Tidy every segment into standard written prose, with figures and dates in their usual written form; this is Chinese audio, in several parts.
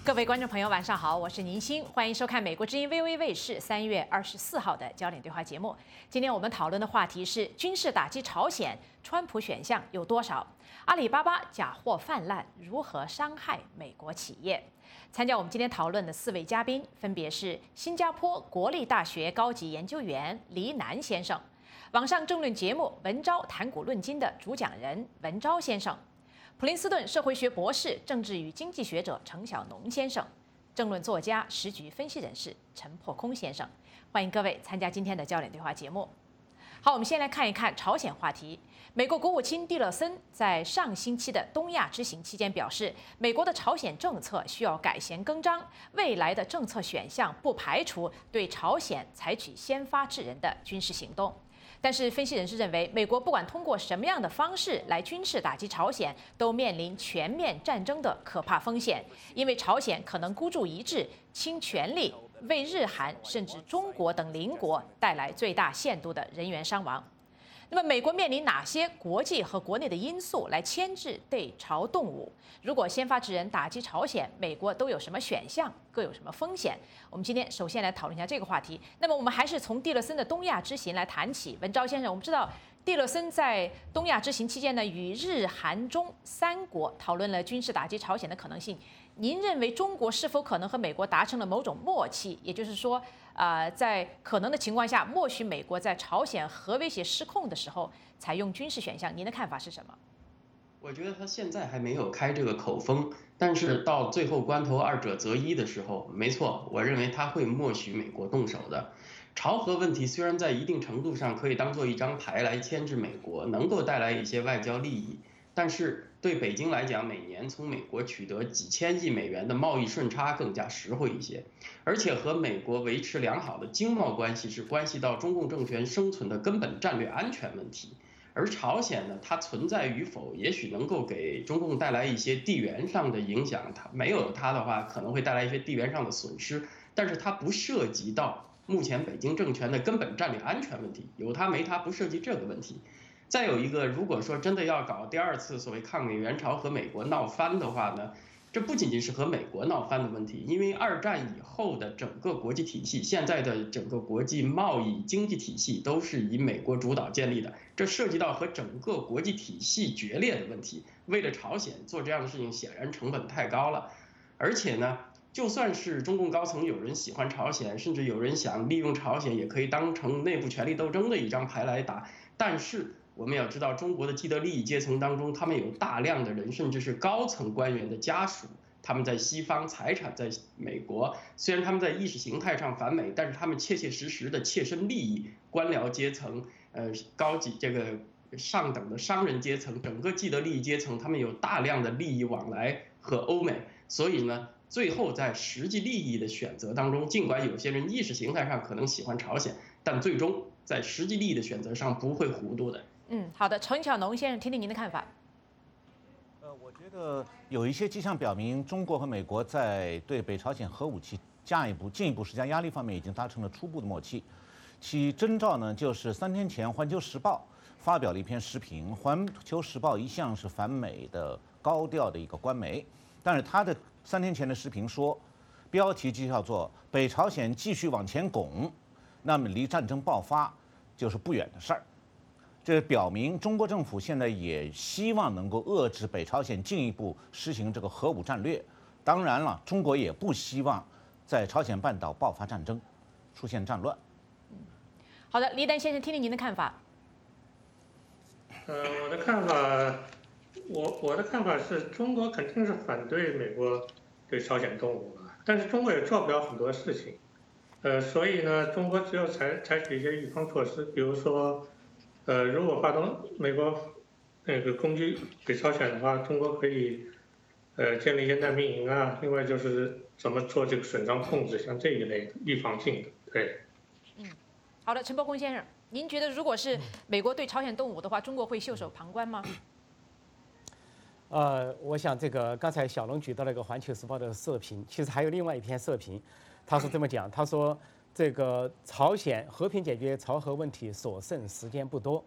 各位观众朋友，晚上好，我是宁鑫，欢迎收看美国之音 VOA 卫视3月24号的焦点对话节目。今天我们讨论的话题是军事打击朝鲜，川普选项有多少？阿里巴巴假货泛滥，如何伤害美国企业？参加我们今天讨论的4位嘉宾分别是新加坡国立大学高级研究员黎南先生，网上政论节目《文昭谈古论今》的主讲人文昭先生。普林斯顿社会学博士、政治与经济学者程晓农先生，政论作家、时局分析人士陈破空先生，欢迎各位参加今天的焦点对话节目。好，我们先来看一看朝鲜话题。美国国务卿蒂勒森在上星期的东亚之行期间表示，美国的朝鲜政策需要改弦更张，未来的政策选项不排除对朝鲜采取先发制人的军事行动。但是，分析人士认为，美国不管通过什么样的方式来军事打击朝鲜，都面临全面战争的可怕风险，因为朝鲜可能孤注一掷、倾全力，为日韩甚至中国等邻国带来最大限度的人员伤亡。那么，美国面临哪些国际和国内的因素来牵制对朝动武？如果先发制人打击朝鲜，美国都有什么选项？各有什么风险？我们今天首先来讨论一下这个话题。那么，我们还是从蒂勒森的东亚之行来谈起。文昭先生，我们知道蒂勒森在东亚之行期间呢，与日韩中3国讨论了军事打击朝鲜的可能性。您认为中国是否可能和美国达成了某种默契？也就是说，在可能的情况下，默许美国在朝鲜核威胁失控的时候采用军事选项。您的看法是什么？ 我觉得他现在还没有开这个口风，但是到最后关头二者择一的时候，没错，我认为他会默许美国动手的。朝核问题虽然在一定程度上可以当做一张牌来牵制美国，能够带来一些外交利益，但是对北京来讲，每年从美国取得几千亿美元的贸易顺差更加实惠一些，而且和美国维持良好的经贸关系是关系到中共政权生存的根本战略安全问题。而朝鲜呢，它存在与否，也许能够给中共带来一些地缘上的影响，它没有它的话，可能会带来一些地缘上的损失，但是它不涉及到目前北京政权的根本战略安全问题，有它没它不涉及这个问题。再有一个，如果说真的要搞第2次所谓抗美援朝和美国闹翻的话呢，这不仅仅是和美国闹翻的问题，因为2战以后的整个国际体系，现在的整个国际贸易经济体系都是以美国主导建立的，这涉及到和整个国际体系决裂的问题。为了朝鲜做这样的事情，显然成本太高了。而且呢，就算是中共高层有人喜欢朝鲜，甚至有人想利用朝鲜也可以当成内部权力斗争的一张牌来打，但是我们要知道，中国的既得利益阶层当中，他们有大量的人，甚至是高层官员的家属，他们在西方，财产在美国。虽然他们在意识形态上反美，但是他们切切实实的切身利益，官僚阶层，高级这个上等的商人阶层，整个既得利益阶层，他们有大量的利益往来和欧美。所以呢，最后在实际利益的选择当中，尽管有些人意识形态上可能喜欢朝鲜，但最终在实际利益的选择上不会糊涂的。 好的，程晓农先生，听听您的看法。 我觉得有一些迹象表明，中国和美国在对北朝鲜核武器进一步施加压力方面已经达成了初步的默契。其征兆呢，就是3天前《环球时报》发表了一篇时评。《环球时报》一向是反美的高调的一个官媒，但是他的3天前的时评说，标题就叫做“北朝鲜继续往前拱，那么离战争爆发就是不远的事儿”。这表明中国政府现在也希望能够遏制北朝鲜进一步实行这个核武战略。当然了，中国也不希望在朝鲜半岛爆发战争，出现战乱。 好的，黎丹先生，听听您的看法。 我的看法，我的看法是中国肯定是反对美国对朝鲜动武的，但是中国也做不了很多事情，所以呢，中国只有采取一些预防措施，比如说，如果发动美国那个攻击北朝鲜的话，中国可以建立一些难民营啊，另外就是怎么做这个损伤控制，像这一类的预防性的，对。 好的，陈伯空先生，您觉得如果是美国对朝鲜动武的话，中国会袖手旁观吗？ 我想这个刚才小龙举到了一个《环球时报》的社评，其实还有另外一篇社评，他是这么讲，他说这个朝鲜和平解决朝核问题所剩时间不多，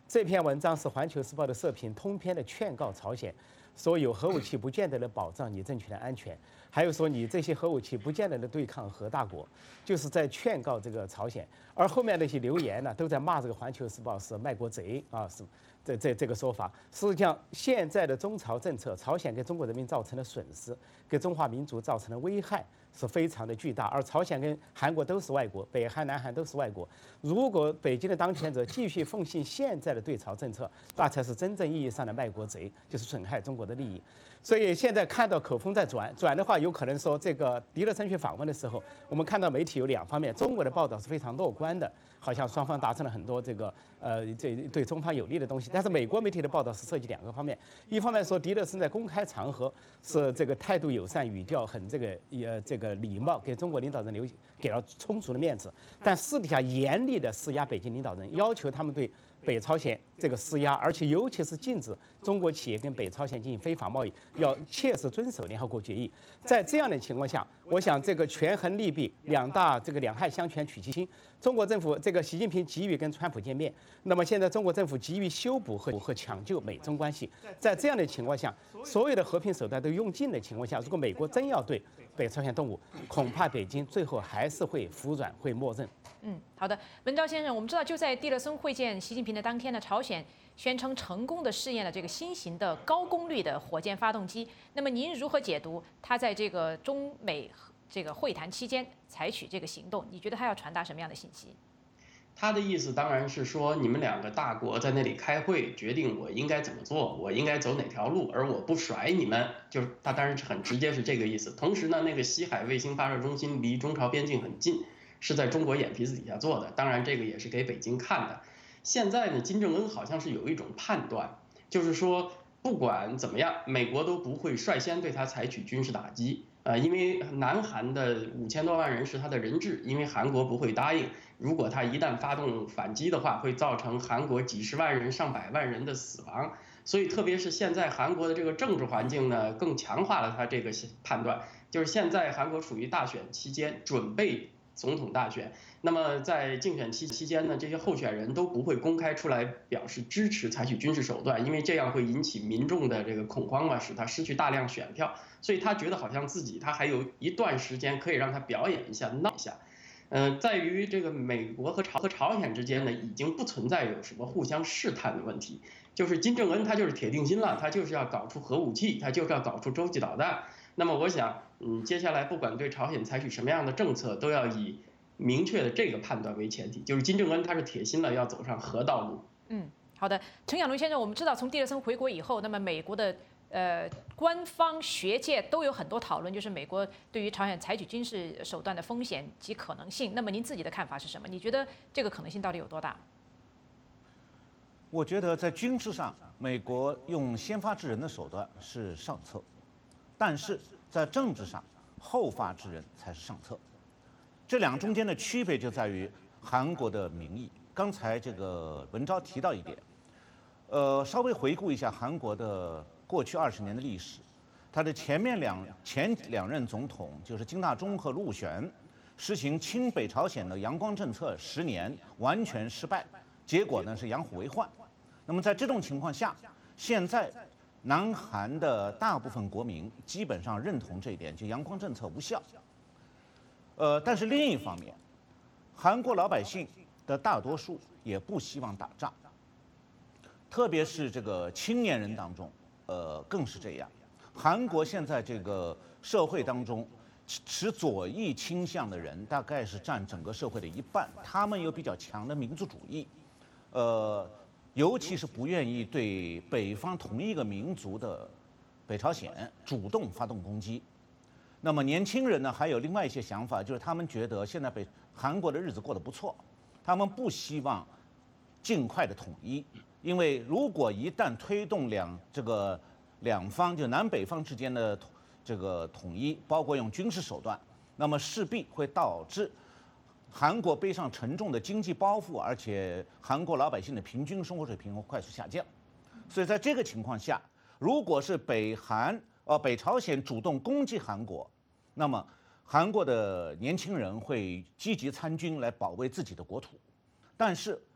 这篇文章是《环球时报》的社评，通篇的劝告朝鲜，说有核武器不见得能保障你政权的安全，还有说你这些核武器不见得能对抗核大国，就是在劝告这个朝鲜。而后面那些留言呢，都在骂这个《环球时报》是卖国贼啊，是这个说法。实际上，现在的中朝政策，朝鲜给中国人民造成的损失，给中华民族造成的危害是非常的巨大。而朝鲜跟韩国都是外国，北韩、南韩都是外国。如果北京的当权者继续奉行现在的对朝政策，那才是真正意义上的卖国贼，就是损害中国的利益。所以现在看到口风在转的话，有可能说这个狄乐森去访问的时候，我们看到媒体有两方面，中国的报道是非常乐观的，好像双方达成了很多这对中方有利的东西。但是美国媒体的报道是涉及两个方面，一方面说狄乐森在公开场合是这个态度友善，语调很这个礼貌，给中国领导人给了充足的面子，但私底下严厉的施压北京领导人，要求他们对北朝鲜这个施压，而且尤其是禁止中国企业跟北朝鲜进行非法贸易，要切实遵守联合国决议。在这样的情况下，我想这个权衡利弊，两害相权取其轻。中国政府这个习近平急于跟川普见面，那么现在中国政府急于修补和抢救美中关系。在这样的情况下，所有的和平手段都用尽的情况下，如果美国真要对北朝鲜动武，恐怕北京最后还是会服软，会默认。 好的，文昭先生，我们知道就在蒂勒森会见习近平的当天呢，朝鲜宣称成功的试验了这个新型的高功率的火箭发动机。那么您如何解读他在这个中美这个会谈期间采取这个行动？你觉得他要传达什么样的信息？ 他的意思当然是说，你们两个大国在那里开会，决定我应该怎么做，我应该走哪条路，而我不甩你们，就是他当然是很直接是这个意思。同时呢，那个西海卫星发射中心离中朝边境很近，是在中国眼皮子底下做的，当然这个也是给北京看的。现在呢，金正恩好像是有一种判断，就是说不管怎么样，美国都不会率先对他采取军事打击。因为南韩的5000多万人是他的人质，因为韩国不会答应，如果他一旦发动反击的话，会造成韩国几十万人、上百万人的死亡。所以，特别是现在韩国的这个政治环境呢，更强化了他这个判断。就是现在韩国处于大选期间，准备总统大选。那么在竞选期间呢，这些候选人都不会公开出来表示支持采取军事手段，因为这样会引起民众的这个恐慌嘛，使他失去大量选票。所以他觉得好像他还有一段时间可以让他表演一下、闹一下。在于这个美国和朝鲜之间呢，已经不存在有什么互相试探的问题。就是金正恩他就是铁定心了，他就是要搞出核武器，他就是要搞出洲际导弹。那么我想，接下来不管对朝鲜采取什么样的政策，都要以明确的这个判断为前提，就是金正恩他是铁心了要走上核道路。 好的，陈亚龙先生，我们知道从蒂勒森回国以后，那么美国的官方学界都有很多讨论，就是美国对于朝鲜采取军事手段的风险及可能性。那么您自己的看法是什么？你觉得这个可能性到底有多大？ 我觉得在军事上，美国用先发制人的手段是上策，但是在政治上，后发制人才是上策。这两中间的区别就在于韩国的民意。刚才这个文昭提到一点，稍微回顾一下韩国的过去20年的历史，他的前两任总统就是金大中和陆选，实行亲北朝鲜的阳光政策10年完全失败，结果呢是养虎为患。那么在这种情况下，现在南韩的大部分国民基本上认同这一点，就阳光政策无效。但是另一方面，韩国老百姓的大多数也不希望打仗，特别是这个青年人当中，更是这样。韩国现在这个社会当中，持左翼倾向的人大概是占整个社会的一半，他们有比较强的民族主义，尤其是不愿意对北方同一个民族的北朝鲜主动发动攻击。那么年轻人呢，还有另外一些想法，就是他们觉得现在韩国的日子过得不错，他们不希望尽快的统一，因为如果一旦推动两方就南北方之间的这个统一，包括用军事手段，那么势必会导致韩国背上沉重的经济包袱，而且韩国老百姓的平均生活水平会快速下降。所以在这个情况下，如果是北朝鲜主动攻击韩国，那么韩国的年轻人会积极参军来保卫自己的国土。但是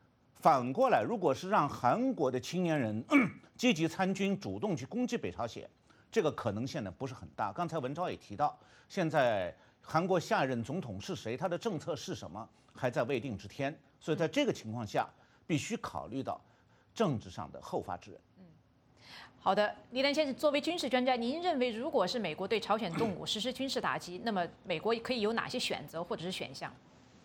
反过来，如果是让韩国的青年人积极参军，主动去攻击北朝鲜，这个可能性呢不是很大。刚才文昭也提到，现在韩国下一任总统是谁，他的政策是什么，还在未定之天。所以在这个情况下，必须考虑到政治上的后发制人。 好的，李丹先生，作为军事专家，您认为如果是美国对朝鲜动武实施军事打击，那么美国可以有哪些选择或者是选项？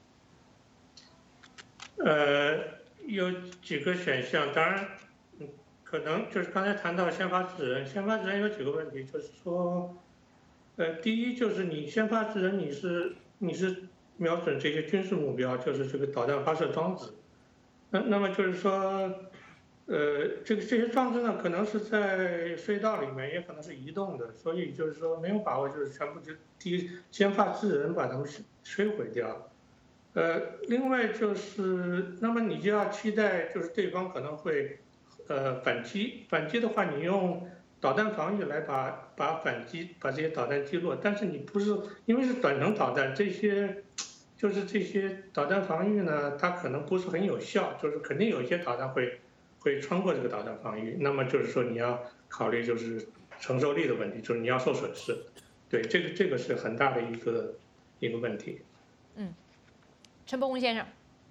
有几个选项，当然，可能就是刚才谈到先发制人，先发制人有几个问题，就是说，第一就是你先发制人，你是瞄准这些军事目标，就是这个导弹发射装置，那么就是说，这些装置呢，可能是在隧道里面，也可能是移动的，所以就是说没有把握，就是全部就第一先发制人把它们摧毁掉。另外就是，那么你就要期待，就是对方可能会，反击。反击的话，你用导弹防御来把这些导弹击落，但是你不是因为是短程导弹，这些导弹防御呢，它可能不是很有效，就是肯定有一些导弹会穿过这个导弹防御。那么就是说你要考虑就是承受力的问题，就是你要受损失。对，这个是很大的一个问题。 陈伯宏先生，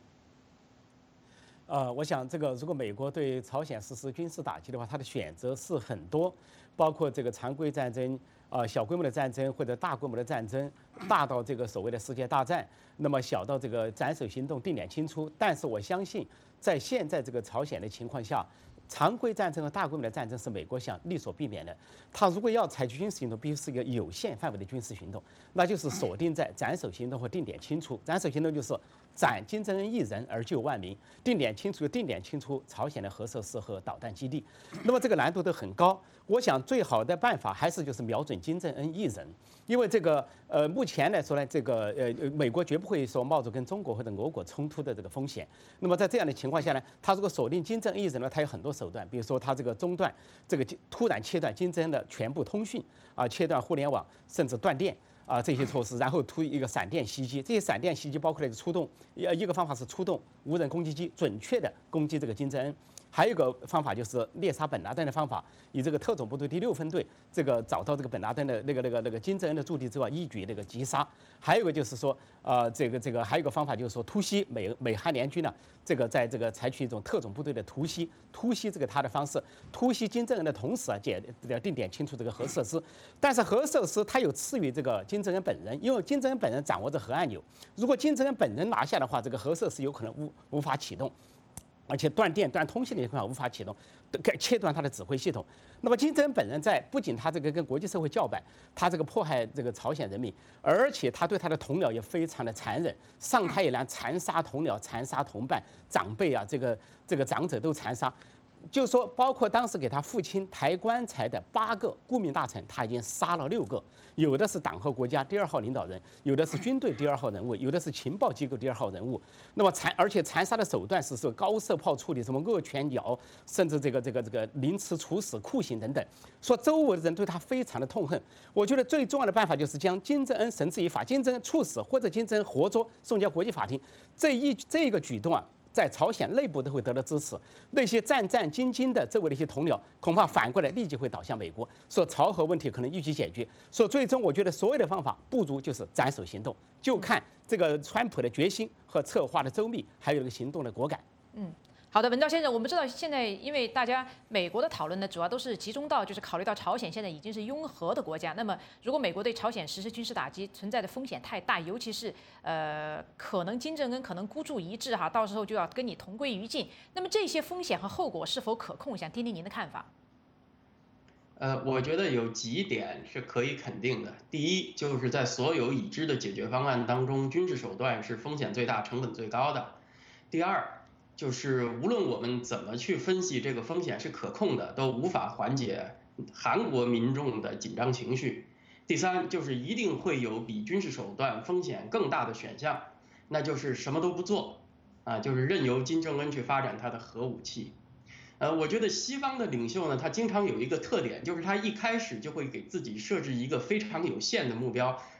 我想这个如果美国对朝鲜实施军事打击的话，它的选择是很多，包括这个常规战争、小规模的战争或者大规模的战争，大到这个所谓的世界大战，那么小到这个斩首行动、定点清除。但是我相信，在现在这个朝鲜的情况下，常规战争和大规模的战争是美国想力所避免的。他如果要采取军事行动，必须是一个有限范围的军事行动，那就是锁定在斩首行动和定点清除。斩首行动就是斩金正恩一人而救万民，定点清除朝鲜的核设施和导弹基地。那么这个难度都很高。我想最好的办法还是就是瞄准金正恩一人，因为这个目前来说呢，这个美国绝不会说冒着跟中国或者俄国冲突的这个风险。那么在这样的情况下呢，他如果锁定金正恩一人呢，他有很多手段，比如说他这个中断这个突然切断金正恩的全部通讯切断互联网，甚至断电。这些措施，然后突一个闪电袭击，这些闪电袭击包括了出动，一个方法是出动无人攻击机，准确的攻击这个金正恩。还有一个方法就是猎杀本拉登的方法，以这个特种部队第6分队这个找到这个本拉登的那个金正恩的驻地之外，一举那个击杀。还有一个就是说，这个还有一个方法就是说突袭美韩联军呢，这个在这个采取一种特种部队的突袭这个他的方式，突袭金正恩的同时定点清除这个核设施。但是核设施它有次于这个金正恩本人，因为金正恩本人掌握着核按钮，如果金正恩本人拿下的话，这个核设施有可能无法启动。而且断电、断通信的情况下无法启动，切断他的指挥系统。那么金正恩本人不仅他这个跟国际社会叫板，他这个迫害这个朝鲜人民，而且他对他的同僚也非常的残忍，上台以来残杀同僚、残杀同伴、长辈这个长者都残杀。就是说，包括当时给他父亲抬棺材的8个顾命大臣，他已经杀了6个，有的是党和国家第2号领导人，有的是军队第2号人物，有的是情报机构第2号人物。那么而且残杀的手段是高射炮处理，什么恶犬咬，甚至这个凌迟处死、酷刑等等。说周围的人对他非常的痛恨。我觉得最重要的办法就是将金正恩绳之以法，金正恩处死或者金正恩活捉，送交国际法庭。这个举动在朝鲜内部都会得到支持，那些战兢兢的周围的一些同僚，恐怕反过来立即会倒向美国，说朝核问题可能一举解决。说最终，我觉得所有的方法不如就是斩首行动，就看这个川普的决心和策划的周密，还有这个行动的果敢。 好的，文昭先生，我们知道现在因为大家美国的讨论呢，主要都是集中到就是考虑到朝鲜现在已经是拥核的国家，那么如果美国对朝鲜实施军事打击，存在的风险太大，尤其是可能金正恩可能孤注一掷到时候就要跟你同归于尽，那么这些风险和后果是否可控？想听听您的看法。 我觉得有几点是可以肯定的。第一，就是在所有已知的解决方案当中，军事手段是风险最大、成本最高的。第二，就是无论我们怎么去分析这个风险是可控的，都无法缓解韩国民众的紧张情绪。第三，就是一定会有比军事手段风险更大的选项，那就是什么都不做，就是任由金正恩去发展他的核武器。我觉得西方的领袖呢，他经常有一个特点，就是他一开始就会给自己设置一个非常有限的目标，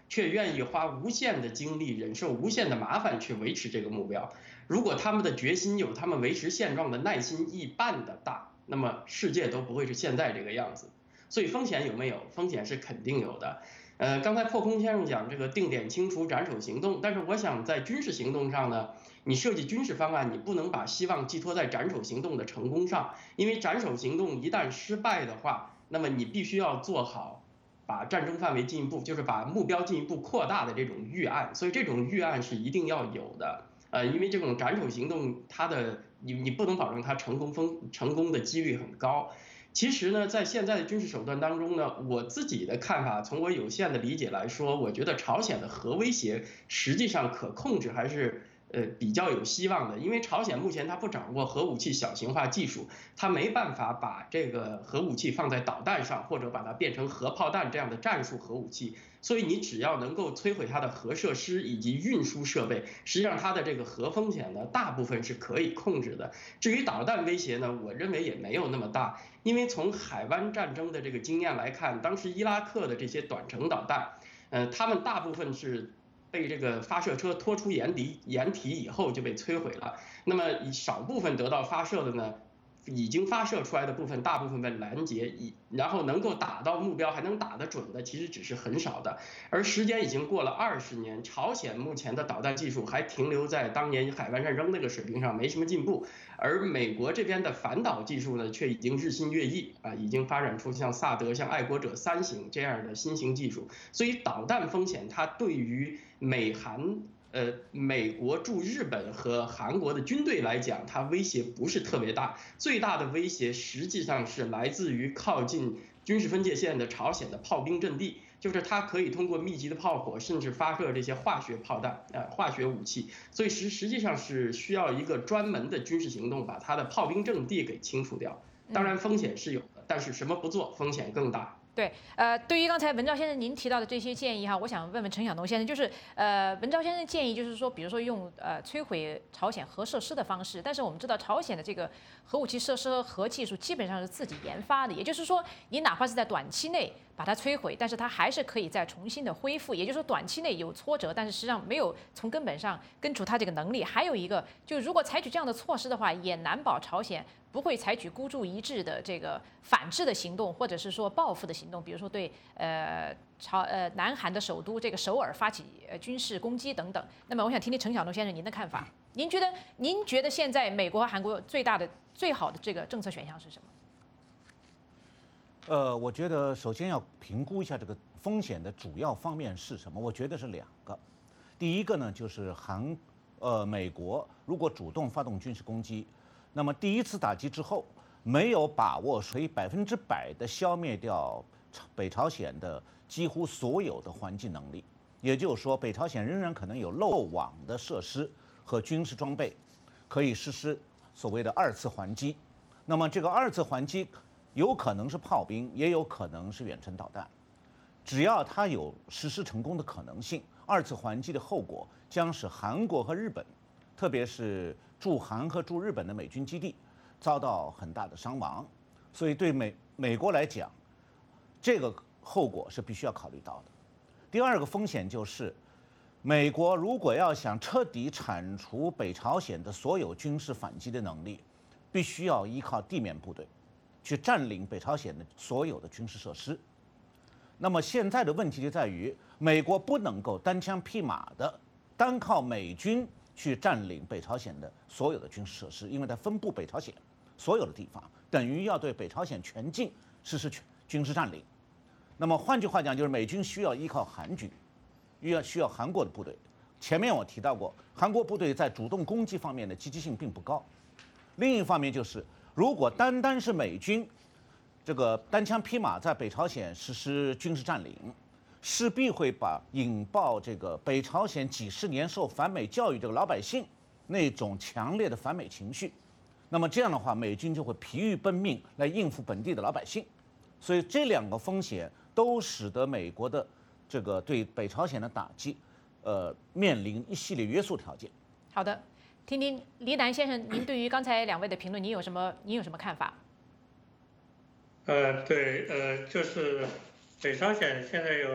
却愿意花无限的精力、忍受无限的麻烦去维持这个目标。如果他们的决心有他们维持现状的耐心一半的大，那么世界都不会是现在这个样子。所以风险有没有？风险是肯定有的。刚才破空先生讲这个定点清除、斩首行动，但是我想在军事行动上呢，你设计军事方案，你不能把希望寄托在斩首行动的成功上，因为斩首行动一旦失败的话，那么你必须要做好把战争范围进一步，就是把目标进一步扩大的这种预案，所以这种预案是一定要有的。因为这种斩首行动，它的你不能保证它成功的几率很高。其实呢，在现在的军事手段当中呢，我自己的看法，从我有限的理解来说，我觉得朝鲜的核威胁实际上可控制还是比较有希望的，因为朝鲜目前它不掌握核武器小型化技术，它没办法把这个核武器放在导弹上，或者把它变成核炮弹这样的战术核武器。所以你只要能够摧毁它的核设施以及运输设备，实际上它的这个核风险呢，大部分是可以控制的。至于导弹威胁呢，我认为也没有那么大，因为从海湾战争的这个经验来看，当时伊拉克的这些短程导弹，他们大部分是被这个发射车拖出掩体以后就被摧毁了。那么少部分得到发射的呢，已经发射出来的部分，大部分被拦截，然后能够打到目标还能打得准的，其实只是很少的。而时间已经过了20年，朝鲜目前的导弹技术还停留在当年海湾战争那个水平上，没什么进步。而美国这边的反导技术呢，却已经日新月异啊，已经发展出像萨德、像爱国者3型这样的新型技术。所以导弹风险它对于美国驻日本和韩国的军队来讲，它威胁不是特别大，最大的威胁实际上是来自于靠近军事分界线的朝鲜的炮兵阵地，就是它可以通过密集的炮火，甚至发射这些化学炮弹、化学武器，所以实际上是需要一个专门的军事行动把它的炮兵阵地给清除掉。当然风险是有的，但是什么不做，风险更大。 对，对于刚才文昭先生您提到的这些建议哈，我想问问陈晓东先生，就是文昭先生建议就是说，比如说用摧毁朝鲜核设施的方式，但是我们知道朝鲜的这个核武器设施和核技术基本上是自己研发的，也就是说，你哪怕是在短期内把它摧毁，但是它还是可以再重新的恢复，也就是说短期内有挫折，但是实际上没有从根本上根除它这个能力。还有一个，就如果采取这样的措施的话，也难保朝鲜不会采取孤注一掷的这个反制的行动，或者是说报复的行动，比如说对南韩的首都这个首尔发起军事攻击等等。那么我想听听陈晓东先生您的看法，您觉得现在美国和韩国最好的这个政策选项是什么？ 我觉得首先要评估一下这个风险的主要方面是什么。我觉得是2个。第一个呢，就是美国如果主动发动军事攻击，那么第一次打击之后没有把握可以100%的消灭掉北朝鲜的几乎所有的还击能力，也就是说，北朝鲜仍然可能有漏网的设施和军事装备，可以实施所谓的2次还击。那么这个2次还击有可能是炮兵，也有可能是远程导弹。只要它有实施成功的可能性，2次还击的后果将使韩国和日本，特别是驻韩和驻日本的美军基地遭到很大的伤亡。所以对美国来讲，这个后果是必须要考虑到的。第2个风险就是，美国如果要想彻底铲除北朝鲜的所有军事反击的能力，必须要依靠地面部队去占领北朝鲜的所有的军事设施。那么现在的问题就在于，美国不能够单枪匹马的单靠美军去占领北朝鲜的所有的军事设施，因为它分布北朝鲜所有的地方，等于要对北朝鲜全境实施军事占领。那么换句话讲，就是美军需要依靠韩军，需要韩国的部队。前面我提到过，韩国部队在主动攻击方面的积极性并不高。另一方面就是，如果单单是美军这个单枪匹马在北朝鲜实施军事占领，势必会引爆这个北朝鲜几十年受反美教育这个老百姓那种强烈的反美情绪。那么这样的话，美军就会疲于奔命来应付本地的老百姓。所以这2个风险都使得美国的这个对北朝鲜的打击，面临一系列约束条件。 好的，听听黎南先生，您对于刚才2位的评论，您有什么看法？ 就是北朝鲜现在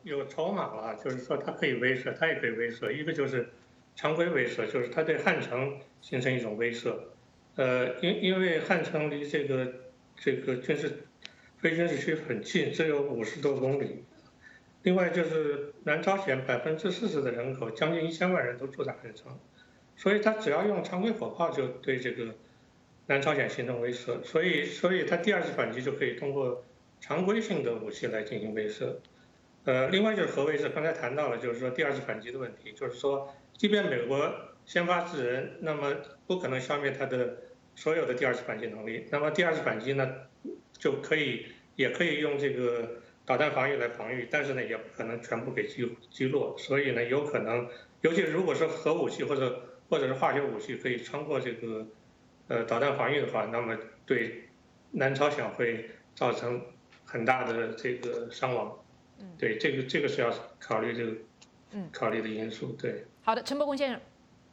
有筹码了，就是说它可以威慑，它也可以威慑。一个就是常规威慑，就是它对汉城形成一种威慑。因为汉城离这个非军事区很近，只有50多公里。另外就是南朝鲜40%的人口，将近1000万人都住在汉城，所以它只要用常规火炮就对这个南朝鲜形成威慑，所以它第二次反击就可以通过常规性的武器来进行威慑。另外就是核威慑，刚才谈到了，就是说第二次反击的问题，就是说，即便美国先发制人，那么不可能消灭它的所有的第二次反击能力。那么第二次反击呢，也可以用这个导弹防御来防御，但是呢，也不可能全部给击落。所以呢，有可能，尤其如果是核武器或者是化学武器可以穿过这个导弹防御的话，那么对南朝鲜会造成很大的这个伤亡。对，这个是要考虑考虑的因素。对。 好的，陈伯公先生。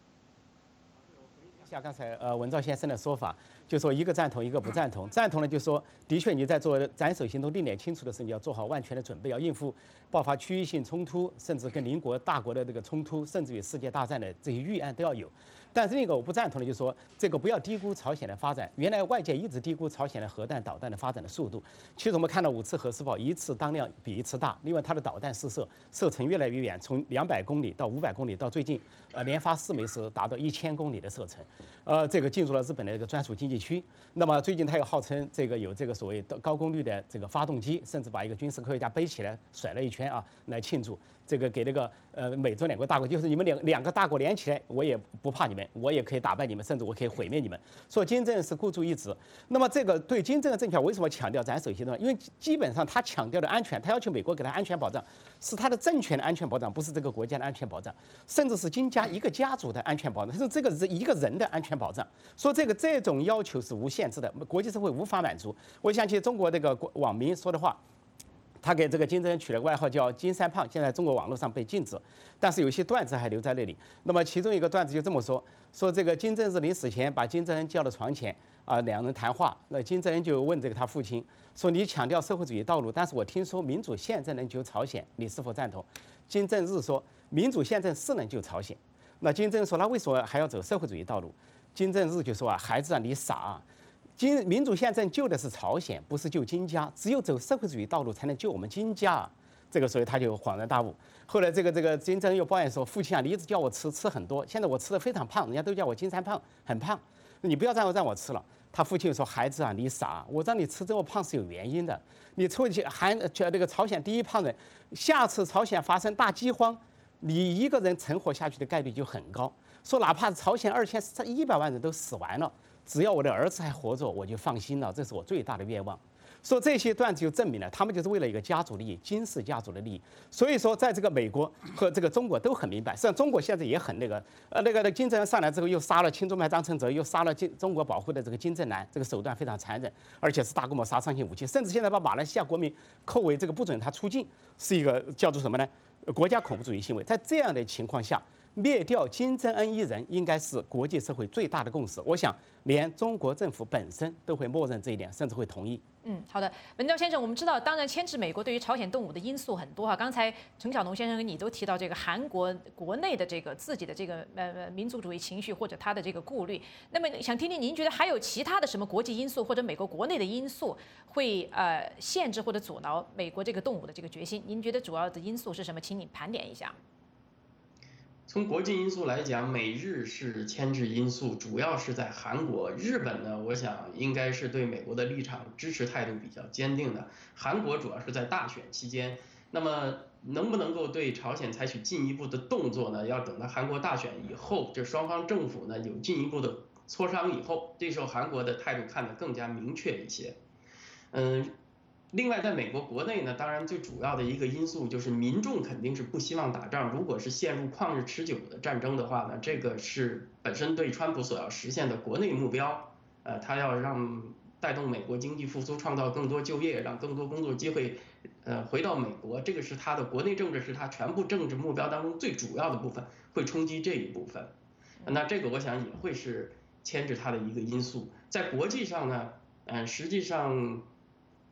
像刚才文昭先生的说法，就说一个赞同，一个不赞同。赞同呢，就说的确你在做斩首行动定点清除的时候，你要做好万全的准备，要应付爆发区域性冲突，甚至跟邻国大国的这个冲突，甚至于世界大战的这些预案都要有。但是那个我不赞同的，就是说这个不要低估朝鲜的发展。原来外界一直低估朝鲜的核弹、导弹的发展的速度。其实我们看到5次核试爆，一次当量比一次大。另外，它的导弹试射射程越来越远，从200公里到500公里，到最近连发4枚是达到1000公里的射程。这个进入了日本的这个专属经济区。那么最近它又号称这个有这个所谓高功率的这个发动机，甚至把一个军事科学家背起来甩了一圈啊，来庆祝。这个给那个美洲2个大国，就是你们两个大国连起来，我也不怕你们，我也可以打败你们，甚至我可以毁灭你们。说金正恩是孤注一掷。那么这个对金正恩政权为什么强调斩首行动？因为基本上他强调的安全，他要求美国给他安全保障，是他的政权的安全保障，不是这个国家的安全保障，甚至是金家一个家族的安全保障，是这个一个人的安全保障。说这种要求是无限制的，国际社会无法满足。我想起中国这个网民说的话。他给这个金正恩取了个外号叫“金三胖”，现在中国网络上被禁止，但是有些段子还留在那里。那么其中一个段子就这么说：这个金正日临死前把金正恩叫到床前啊，两人谈话。那金正恩就问这个他父亲说：“你强调社会主义道路，但是我听说民主宪政能救朝鲜，你是否赞同？”金正日说：“民主宪政是能救朝鲜。”那金正恩说：“那为什么还要走社会主义道路？”金正日就说：“啊，孩子啊，你傻啊！民主宪政救的是朝鲜，不是救金家。只有走社会主义道路才能救我们金家啊！”这个所以他就恍然大悟。后来这个金正恩又抱怨说：“父亲啊，你一直叫我吃很多，现在我吃的非常胖，人家都叫我金三胖，很胖。你不要让我吃了。”他父亲说：“孩子啊，你傻，我让你吃这么胖是有原因的。你出去那个朝鲜第一胖人，下次朝鲜发生大饥荒，你一个人存活下去的概率就很高。说哪怕朝鲜2100万人都死完了。”只要我的儿子还活着，我就放心了，这是我最大的愿望。说这些段子就证明了，他们就是为了一个家族利益，金氏家族的利益。所以说，在这个美国和这个中国都很明白，实际上中国现在也很那个金正恩上来之后，又杀了亲中派张承泽，又杀了中国保护的这个金正男，这个手段非常残忍，而且是大规模杀伤性武器，甚至现在把马来西亚国民扣为这个不准他出境，是一个叫做什么呢？国家恐怖主义行为。在这样的情况下，灭掉金正恩一人应该是国际社会最大的共识。我想，连中国政府本身都会默认这一点，甚至会同意。 好的，文昭先生，我们知道，当然牵制美国对于朝鲜动武的因素很多哈。刚才陈晓农先生跟你都提到这个韩国国内的这个自己的这个民族主义情绪或者他的这个顾虑。那么想听听您觉得还有其他的什么国际因素或者美国国内的因素会限制或者阻挠美国这个动武的这个决心？您觉得主要的因素是什么？请你盘点一下。 从国际因素来讲，美日是牵制因素，主要是在韩国。日本呢，我想应该是对美国的立场支持态度比较坚定的。韩国主要是在大选期间，那么能不能够对朝鲜采取进一步的动作呢？要等到韩国大选以后，这双方政府呢有进一步的磋商以后，这时候韩国的态度看得更加明确一些。另外，在美国国内呢，当然最主要的一个因素就是民众肯定是不希望打仗。如果是陷入旷日持久的战争的话呢，这个是本身对川普所要实现的国内目标。他要让带动美国经济复苏，创造更多就业，让更多工作机会，回到美国。这个是他的国内政治，是他全部政治目标当中最主要的部分，会冲击这一部分。那这个我想也会是牵制他的一个因素。在国际上呢，实际上。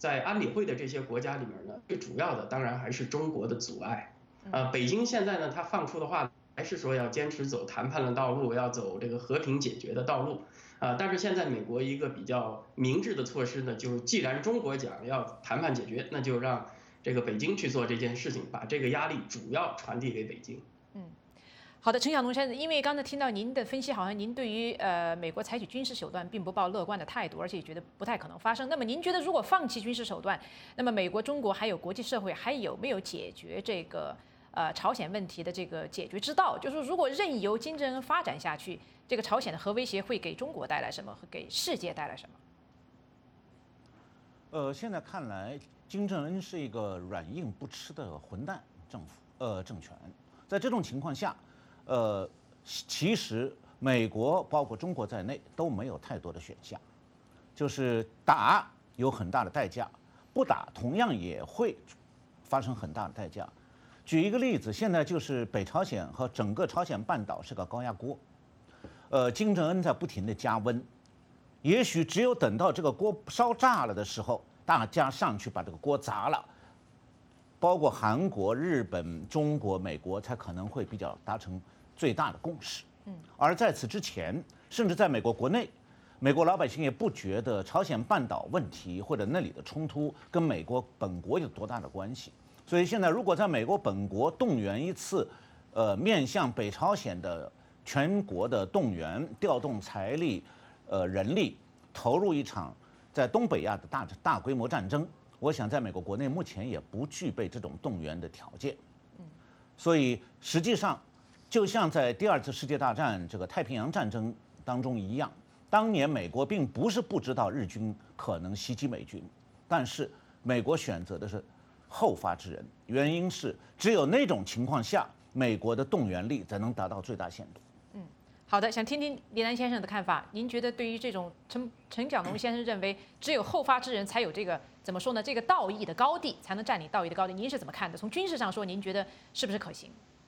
在安理会的这些国家里面呢，最主要的当然还是中国的阻碍。北京现在呢，它放出的话还是说要坚持走谈判的道路，要走这个和平解决的道路。但是现在美国一个比较明智的措施呢，就是既然中国讲要谈判解决，那就让这个北京去做这件事情，把这个压力主要传递给北京。 好的，陈晓农先生，因为刚才听到您的分析，好像您对于美国采取军事手段并不抱乐观的态度，而且也觉得不太可能发生。那么您觉得，如果放弃军事手段，那么美国、中国还有国际社会还有没有解决这个朝鲜问题的这个解决之道？就是说，如果任由金正恩发展下去，这个朝鲜的核威胁会给中国带来什么，和给世界带来什么？ 现在看来，金正恩是一个软硬不吃的混蛋政权。在这种情况下，其实美国包括中国在内都没有太多的选项，就是打有很大的代价，不打同样也会发生很大的代价。举一个例子，现在就是北朝鲜和整个朝鲜半岛是个高压锅，金正恩在不停的加温，也许只有等到这个锅烧炸了的时候，大家上去把这个锅砸了，包括韩国、日本、中国、美国才可能会比较达成最大的共识。而在此之前，甚至在美国国内，美国老百姓也不觉得朝鲜半岛问题或者那里的冲突跟美国本国有多大的关系。所以现在如果在美国本国动员一次，面向北朝鲜的全国的动员，调动财力、人力，投入一场在东北亚的大规模战争，我想在美国国内目前也不具备这种动员的条件。所以实际上，就像在第二次世界大战这个太平洋战争当中一样，当年美国并不是不知道日军可能袭击美军，但是美国选择的是后发制人，原因是只有那种情况下，美国的动员力才能达到最大限度。 好的，想听听李楠先生的看法。您觉得对于这种陈晓农先生认为只有后发制人才有这个怎么说呢？这个道义的高地才能占领道义的高地，您是怎么看的？从军事上说，您觉得是不是可行？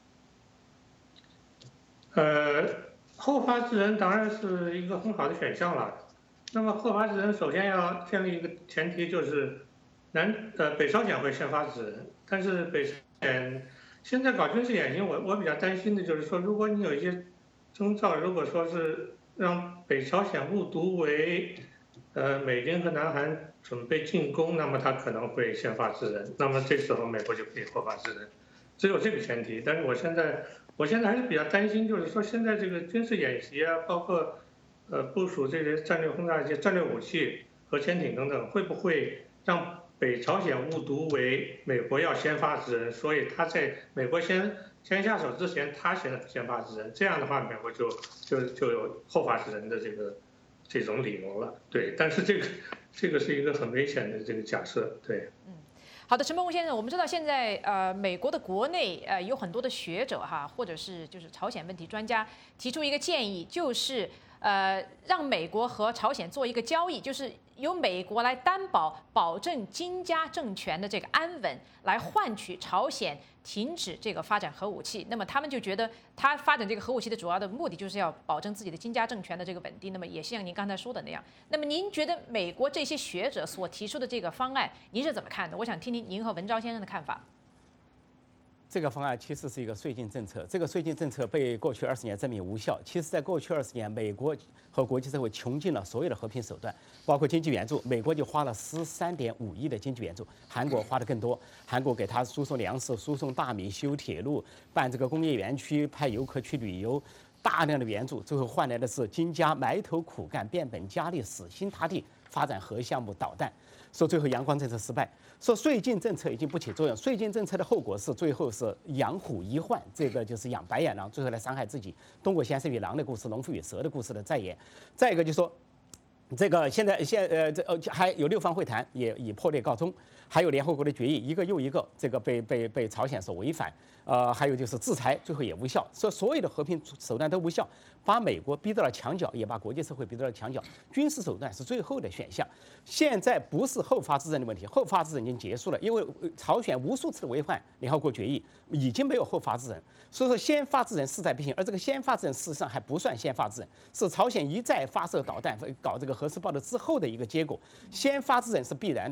后发制人当然是一个很好的选项了。那么后发制人首先要建立一个前提，就是北朝鲜会先发制人，但是北朝鲜现在搞军事演习，我比较担心的就是说，如果你有一些征兆，如果说是让北朝鲜误读为美军和南韩准备进攻，那么他可能会先发制人，那么这时候美国就可以后发制人，只有这个前提。但是我现在还是比较担心，就是说现在这个军事演习啊，包括部署这些战略轰炸机、战略武器和潜艇等等，会不会让北朝鲜误读为美国要先发制人，所以他在美国先下手之前，他先发制人，这样的话，美国就有后发制人的这种理由了。对，但是这个是一个很危险的这个假设。对。 好的，陈伯宏先生，我们知道现在美国的国内有很多的学者哈，或者是就是朝鲜问题专家提出一个建议，就是让美国和朝鲜做一个交易，就是由美国来担保证金家政权的这个安稳，来换取朝鲜停止这个发展核武器。那么他们就觉得，他发展这个核武器的主要的目的就是要保证自己的金家政权的这个稳定。那么也像您刚才说的那样，那么您觉得美国这些学者所提出的这个方案，您是怎么看的？我想听听您和文昭先生的看法。 这个方案其实是一个绥靖政策，这个绥靖政策被过去20年证明无效。其实，在过去20年，美国和国际社会穷尽了所有的和平手段，包括经济援助，美国就花了13.5亿的经济援助，韩国花的更多，韩国给他输送粮食、输送大米、修铁路、办这个工业园区、派游客去旅游，大量的援助，最后换来的是金家埋头苦干、变本加厉、死心塌地发展核项目、导弹。说最后阳光政策失败，说绥靖政策已经不起作用，绥靖政策的后果是最后是养虎遗患，这个就是养白眼狼，最后来伤害自己。东郭先生与狼的故事，农夫与蛇的故事的再演。再一个就是说，这个还有6方会谈也以破裂告终，还有联合国的决议一个又一个，这个被朝鲜所违反，还有就是制裁最后也无效，所有的和平手段都无效，把美国逼到了墙角，也把国际社会逼到了墙角。军事手段是最后的选项。现在不是后发制人的问题，后发制人已经结束了，因为朝鲜无数次违反联合国决议，已经没有后发制人。所以说先发制人势在必行，而这个先发制人事实上还不算先发制人，是朝鲜一再发射导弹、搞这个核试爆的之后的一个结果。先发制人是必然的。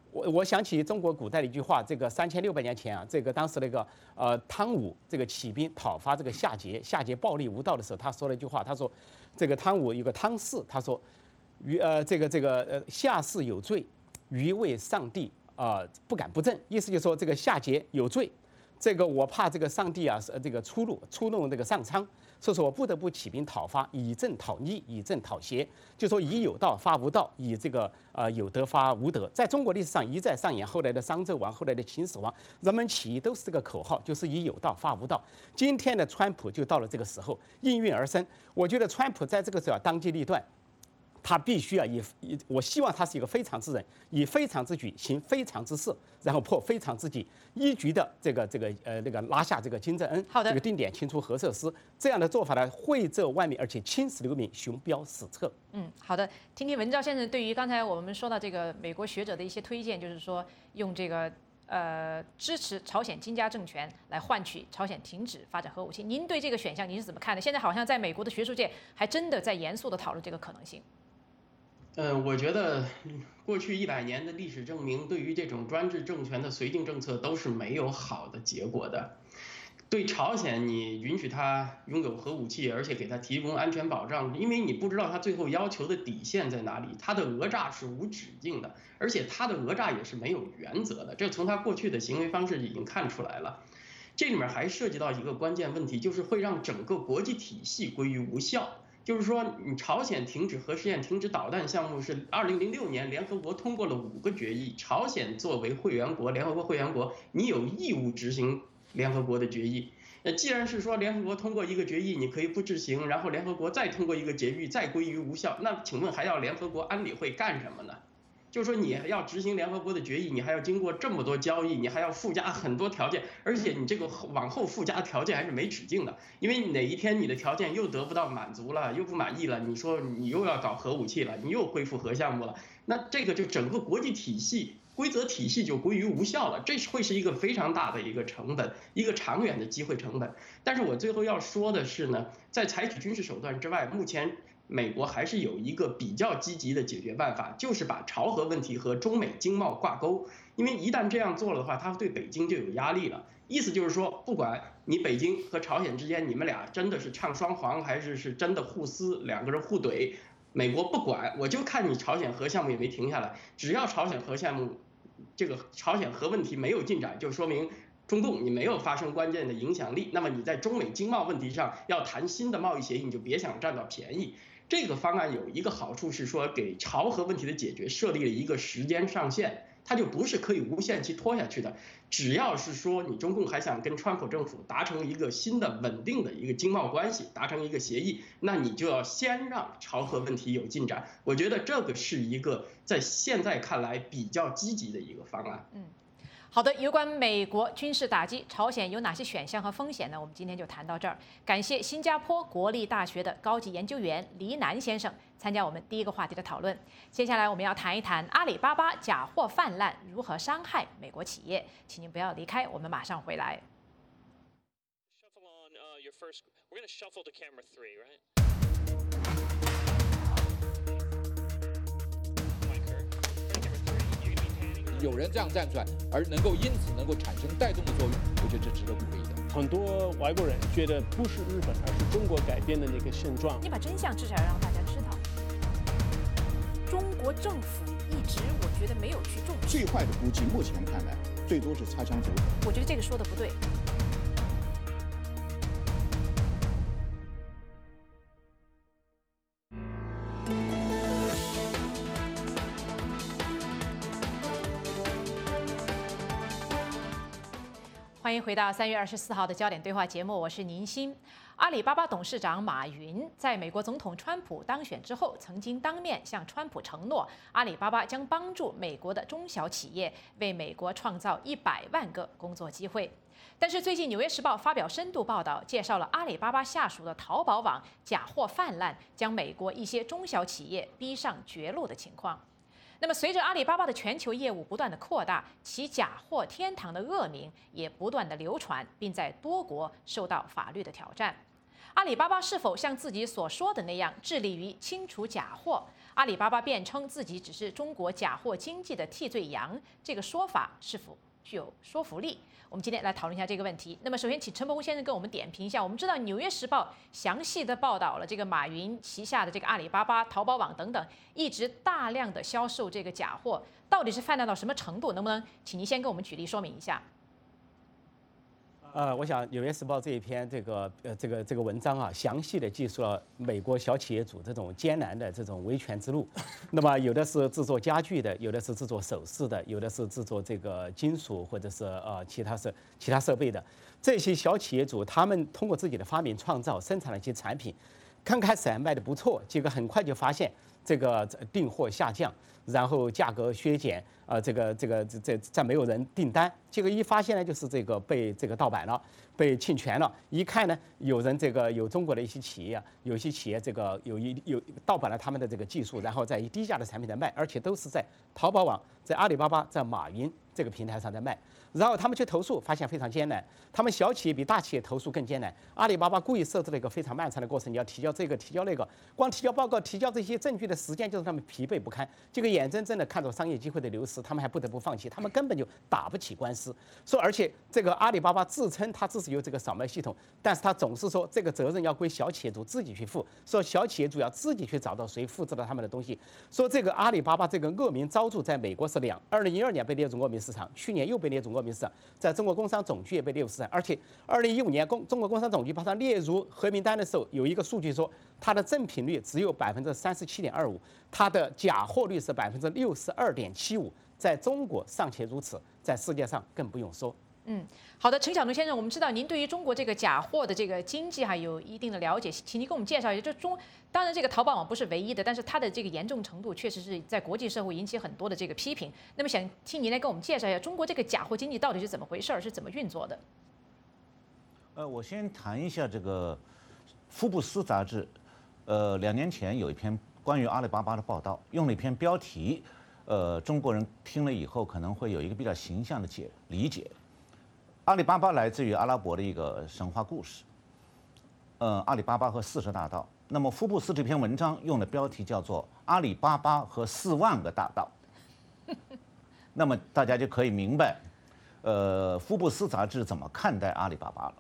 我想起中国古代的一句话，这个3600年前啊，这个当时那个汤武这个起兵讨伐这个夏桀，夏桀暴力无道的时候，他说了一句话，他说这个汤武有个汤氏，他说夏氏有罪，余为上帝不敢不正，意思就是说这个夏桀有罪，这个我怕这个上帝啊这个触怒这个上苍。所以说我不得不起兵讨伐，以正讨逆，以正讨邪，就说以有道发无道，以这个有德发无德。在中国历史上一再上演，后来的商纣王，后来的秦始皇，人们起义都是这个口号，就是以有道发无道。今天的川普就到了这个时候，应运而生。我觉得川普在这个时候当机立断。他必须我希望他是一个非常之人，以非常之举行非常之事，然后破非常之己，一举的拉下这个金正恩， 好的， 这个定点清除核设施，这样的做法呢，惠泽万民，而且青史留名，雄标史册。 好的，听听文昭先生对于刚才我们说到这个美国学者的一些推荐，就是说用这个支持朝鲜金家政权来换取朝鲜停止发展核武器，您对这个选项您是怎么看的？现在好像在美国的学术界还真的在严肃的讨论这个可能性。 我觉得过去100年的历史证明，对于这种专制政权的绥靖政策都是没有好的结果的。对朝鲜，你允许他拥有核武器，而且给他提供安全保障，因为你不知道他最后要求的底线在哪里。他的讹诈是无止境的，而且他的讹诈也是没有原则的，这从他过去的行为方式已经看出来了。这里面还涉及到一个关键问题，就是会让整个国际体系归于无效。就是说，你朝鲜停止核试验、停止导弹项目是2006年联合国通过了5个决议，朝鲜作为会员国，联合国会员国，你有义务执行联合国的决议。既然是说联合国通过一个决议，你可以不执行，然后联合国再通过一个决议，再归于无效，那请问还要联合国安理会干什么呢？就是说你要执行联合国的决议，你还要经过这么多交易，你还要附加很多条件，而且你这个往后附加的条件还是没止境的，因为哪一天你的条件又得不到满足了，又不满意了，你说你又要搞核武器了，你又恢复核项目了，那这个就整个国际体系规则体系就归于无效了，这会是一个非常大的一个成本，一个长远的机会成本。但是我最后要说的是呢，在采取军事手段之外，目前美国还是有一个比较积极的解决办法，就是把朝核问题和中美经贸挂钩，因为一旦这样做了的话，它对北京就有压力了。意思就是说，不管你北京和朝鲜之间，你们俩真的是唱双簧，还是真的互撕，两个人互怼，美国不管，我就看你朝鲜核项目也没停下来，只要朝鲜核项目这个朝鲜核问题没有进展，就说明中共你没有发生关键的影响力，那么你在中美经贸问题上要谈新的贸易协议，你就别想占到便宜。这个方案有一个好处是说，给朝核问题的解决设立了一个时间上限，它就不是可以无限期拖下去的。只要是说你中共还想跟川普政府达成一个新的稳定的一个经贸关系，达成一个协议，那你就要先让朝核问题有进展。我觉得这个是一个在现在看来比较积极的一个方案。 好的，有关美国军事打击朝鲜有哪些选项和风险呢？我们今天就谈到这儿。感谢新加坡国立大学的高级研究员黎南先生参加我们第一个话题的讨论。接下来我们要谈一谈阿里巴巴假货泛滥如何伤害美国企业，请您不要离开，我们马上回来。 有人这样站出来，而能够因此能够产生带动的作用，我觉得这值得鼓励的。 很多外国人觉得不是日本，而是中国改变的那个现状。 你把真相至少要让大家知道。中国政府一直我觉得没有去重视。 最坏的估计，目前看来最多是擦枪走火。 我觉得这个说的不对。欢迎回到3月24号的焦点对话节目，我是宁鑫。阿里巴巴董事长马云在美国总统川普当选之后，曾经当面向川普承诺，阿里巴巴将帮助美国的中小企业，为美国创造100万个工作机会。但是最近《纽约时报》发表深度报道，介绍了阿里巴巴下属的淘宝网假货泛滥，将美国一些中小企业逼上绝路的情况。那么，随着阿里巴巴的全球业务不断的扩大，其假货天堂的恶名也不断的流传，并在多国受到法律的挑战。 阿里巴巴是否像自己所说的那样致力于清除假货？阿里巴巴辩称自己只是中国假货经济的替罪羊，这个说法是否具有说服力？我们今天来讨论一下这个问题。那么，首先请陈伯宏先生跟我们点评一下。我们知道《纽约时报》详细的报道了这个马云旗下的这个阿里巴巴、淘宝网等等，一直大量的销售这个假货，到底是泛滥到什么程度？能不能请您先跟我们举例说明一下？ 我想《纽约时报》这一篇这个文章啊，详细的记述了美国小企业主这种艰难的这种维权之路。那么有的是制作家具的，有的是制作首饰的，有的是制作这个金属或者是其他设备的。这些小企业主他们通过自己的发明创造，生产了一些产品，刚开始还卖得不错，结果很快就发现这个订货下降，然后价格削减，再没有人订单，结果一发现呢，就是这个被这个盗版了，被侵权了。一看呢，有人有中国的一些企业啊，有些企业有盗版了他们的这个技术，然后在以低价的产品在卖，而且都是在淘宝网、在阿里巴巴、在马云这个平台上在卖。然后他们去投诉，发现非常艰难。他们小企业比大企业投诉更艰难。阿里巴巴故意设置了一个非常漫长的过程，你要提交这个，提交那个，光提交报告、提交这些证据的时间，就让他们疲惫不堪。这个眼睁睁的看着商业机会的流失，他们还不得不放弃，他们根本就打不起官司。而且这个阿里巴巴自称他自己有这个扫描系统，但是他总是说这个责任要归小企业主自己去负，说小企业主要自己去找到谁复制了他们的东西。说这个阿里巴巴这个恶名昭著，在美国是2012年被列入恶名市场，去年又被列入恶名市场，在中国工商总局也被列入市场，而且2015年中国工商总局把它列入黑名单的时候，有一个数据说它的正品率只有37.25%，它的假货率是62.75%，在中国尚且如此，在世界上更不用说。 好的，陈晓东先生，我们知道您对于中国这个假货的这个经济还有一定的了解，请您给我们介绍一下。当然这个淘宝网不是唯一的，但是它的这个严重程度确实是在国际社会引起很多的这个批评。那么想请您来跟我们介绍一下中国这个假货经济到底是怎么回事，是怎么运作的？ 我先谈一下这个福布斯杂志，2年前有一篇关于阿里巴巴的报道，用了一篇标题，中国人听了以后可能会有一个比较形象的理解。阿里巴巴来自于阿拉伯的一个神话故事，阿里巴巴和40大盗。那么福布斯这篇文章用的标题叫做《阿里巴巴和4万个大盗》，那么大家就可以明白，福布斯杂志怎么看待阿里巴巴了。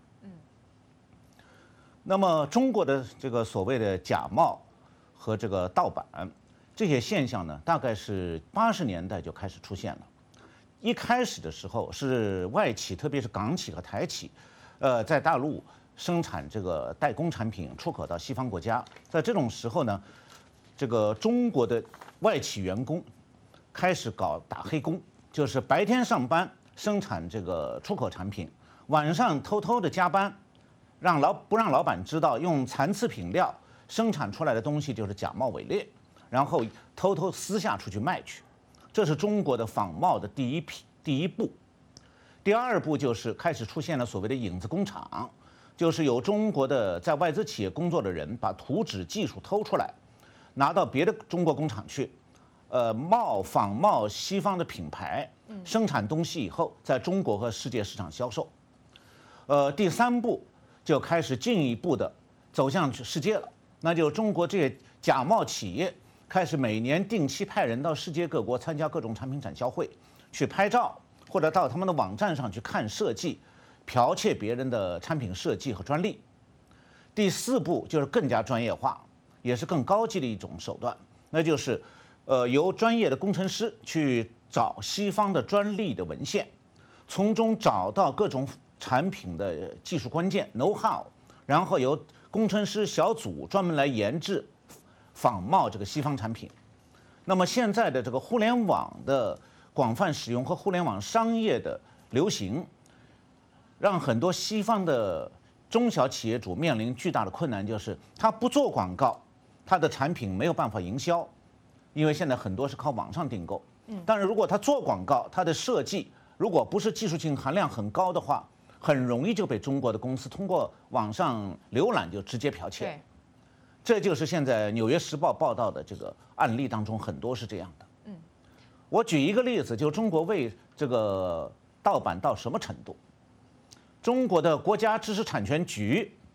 那么中国的这个所谓的假冒和这个盗版这些现象呢，大概是80年代就开始出现了。一开始的时候是外企，特别是港企和台企，在大陆生产这个代工产品出口到西方国家。在这种时候呢，这个中国的外企员工开始搞打黑工，就是白天上班生产这个出口产品，晚上偷偷的加班，不让老板知道，用残次品料生产出来的东西就是假冒伪劣，然后偷偷私下出去卖去。这是中国的仿冒的第一步。第二步就是开始出现了所谓的影子工厂，就是有中国的在外资企业工作的人把图纸技术偷出来，拿到别的中国工厂去，仿冒西方的品牌，生产东西以后在中国和世界市场销售。第三步就开始进一步的走向世界了，那就中国这些假冒企业开始每年定期派人到世界各国参加各种产品展销会，去拍照，或者到他们的网站上去看设计，剽窃别人的产品设计和专利。第四步就是更加专业化，也是更高级的一种手段，那就是由专业的工程师去找西方的专利的文献，从中找到各种产品的技术关键 know how， 然后由工程师小组专门来研制仿冒这个西方产品。那么现在的这个互联网的广泛使用和互联网商业的流行，让很多西方的中小企业主面临巨大的困难，就是他不做广告，他的产品没有办法营销，因为现在很多是靠网上订购。但是如果他做广告，他的设计如果不是技术性含量很高的话，很容易就被中国的公司通过网上浏览就直接剽窃。这就是现在《纽约时报》报道的这个案例当中很多是这样的。我举一个例子，就中国为这个盗版到什么程度？中国的国家知识产权局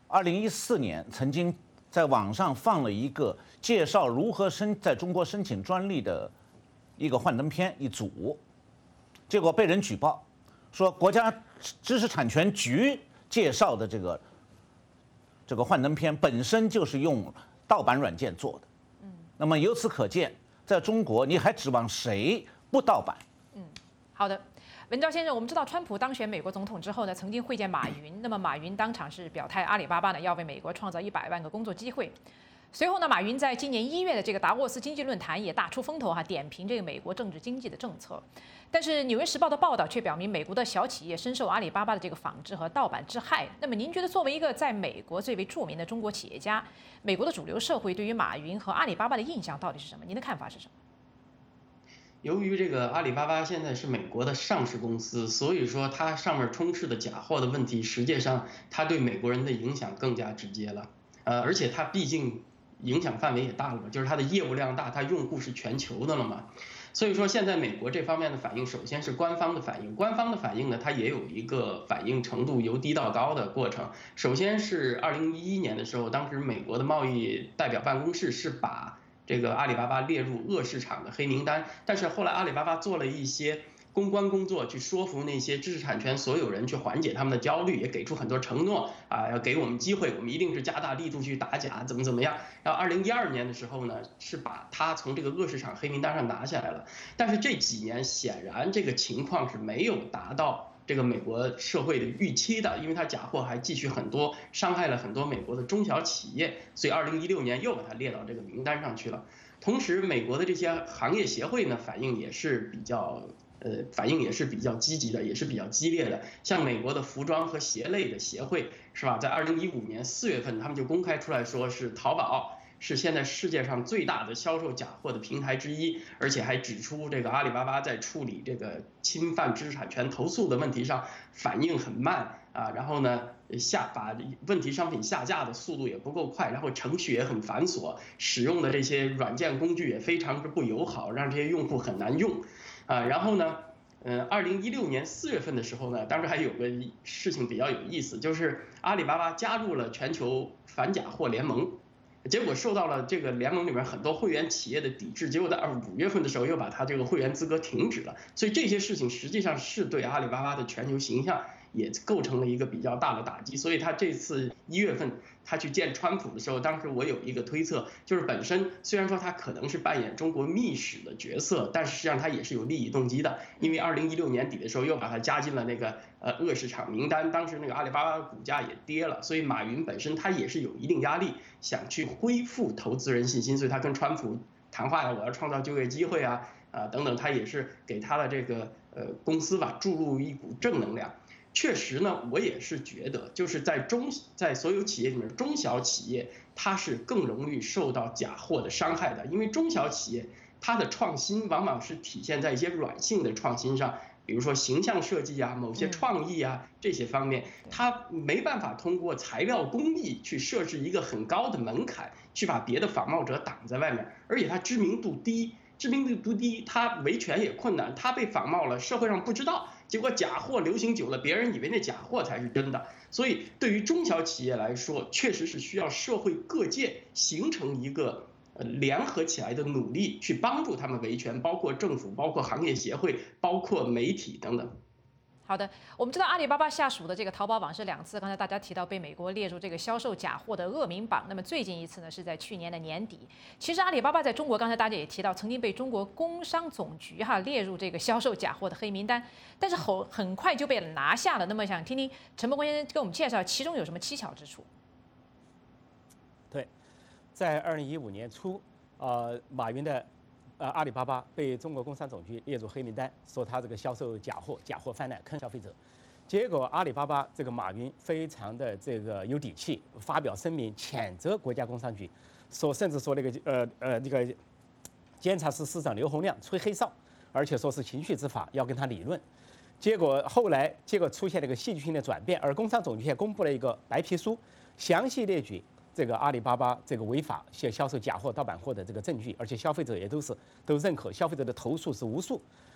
2014年曾经在网上放了一个介绍如何在中国申请专利的一个幻灯片一组，结果被人举报，说国家知识产权局介绍的这个幻灯片本身就是用盗版软件做的。那么由此可见，在中国你还指望谁不盗版？ 好的。文昭先生，我们知道川普当选美国总统之后呢，曾经会见马云。那么马云当场是表态，阿里巴巴呢要为美国创造100万个工作机会。随后呢，马云在今年1月的这个达沃斯经济论坛也大出风头点评这个美国政治经济的政策。但是《纽约时报》的报道却表明，美国的小企业深受阿里巴巴的这个仿制和盗版之害。那么您觉得，作为一个在美国最为著名的中国企业家，美国的主流社会对于马云和阿里巴巴的印象到底是什么？您的看法是什么？ 由于这个阿里巴巴现在是美国的上市公司，所以说它上面充斥的假货的问题，实际上它对美国人的影响更加直接了。而且它毕竟影响范围也大了嘛，就是它的业务量大，它用户是全球的了嘛。所以说现在美国这方面的反应，首先是官方的反应，官方的反应呢，它也有一个反应程度由低到高的过程。首先是2011年的时候，当时美国的贸易代表办公室是把这个阿里巴巴列入恶市场的黑名单，但是后来阿里巴巴做了一些公关工作，去说服那些知识产权所有人，去缓解他们的焦虑，也给出很多承诺要给我们机会，我们一定是加大力度去打假，怎么样。然后2012年的时候呢，是把它从这个恶市场黑名单上拿下来了。但是这几年显然这个情况是没有达到这个美国社会的预期的，因为它假货还继续很多，伤害了很多美国的中小企业，所以2016年又把它列到这个名单上去了。同时，美国的这些行业协会呢，反应也是比较积极的，也是比较激烈的。像美国的服装和鞋类的协会，是吧？在2015年4月份，他们就公开出来说是淘宝是现在世界上最大的销售假货的平台之一，而且还指出这个阿里巴巴在处理这个侵犯知识产权投诉的问题上反应很慢然后呢把问题商品下架的速度也不够快，然后程序也很繁琐，使用的这些软件工具也非常之不友好，让这些用户很难用然后呢2016年4月份的时候呢，当时还有个事情比较有意思，就是阿里巴巴加入了全球反假货联盟。结果受到了这个联盟里面很多会员企业的抵制，结果在5月份的时候又把它这个会员资格停止了，所以这些事情实际上是对阿里巴巴的全球形象也构成了一个比较大的打击。所以他这次1月份他去见川普的时候，当时我有一个推测，就是本身虽然说他可能是扮演中国密使的角色，但是实际上他也是有利益动机的，因为2016年底的时候又把他加进了那个恶市场名单，当时那个阿里巴巴的股价也跌了，所以马云本身他也是有一定压力，想去恢复投资人信心，所以他跟川普谈话我要创造就业机会等等，他也是给他的这个公司吧注入一股正能量。确实呢，我也是觉得，就是在所有企业里面，中小企业它是更容易受到假货的伤害的，因为中小企业它的创新往往是体现在一些软性的创新上，比如说形象设计某些创意这些方面，它没办法通过材料工艺去设置一个很高的门槛，去把别的仿冒者挡在外面，而且它知名度低，它维权也困难，它被仿冒了，社会上不知道，结果假货流行久了，别人以为那假货才是真的。所以对于中小企业来说，确实是需要社会各界形成一个联合起来的努力，去帮助他们维权，包括政府，包括行业协会，包括媒体等等。 好的，我们知道阿里巴巴下属的这个淘宝网是2次，刚才大家提到被美国列入这个销售假货的恶名榜。那么最近一次呢，是在去年的年底。其实阿里巴巴在中国，刚才大家也提到，曾经被中国工商总局列入这个销售假货的黑名单，但是很快就被拿下了。那么想听听陈伯国先生给我们介绍其中有什么蹊跷之处？ 对，在2015年初，马云的阿里巴巴被中国工商总局列入黑名单，说他这个销售假货泛滥，坑消费者。结果阿里巴巴这个马云非常的这个有底气，发表声明谴责国家工商局，甚至说那个监察司司长刘洪亮吹黑哨，而且说是情绪执法，要跟他理论。结果后来出现了一个戏剧性的转变，而工商总局也公布了一个白皮书，详细列举这个阿里巴巴这个违法销售假货、盗版货的这个证据，而且消费者也都认可，消费者的投诉是无数。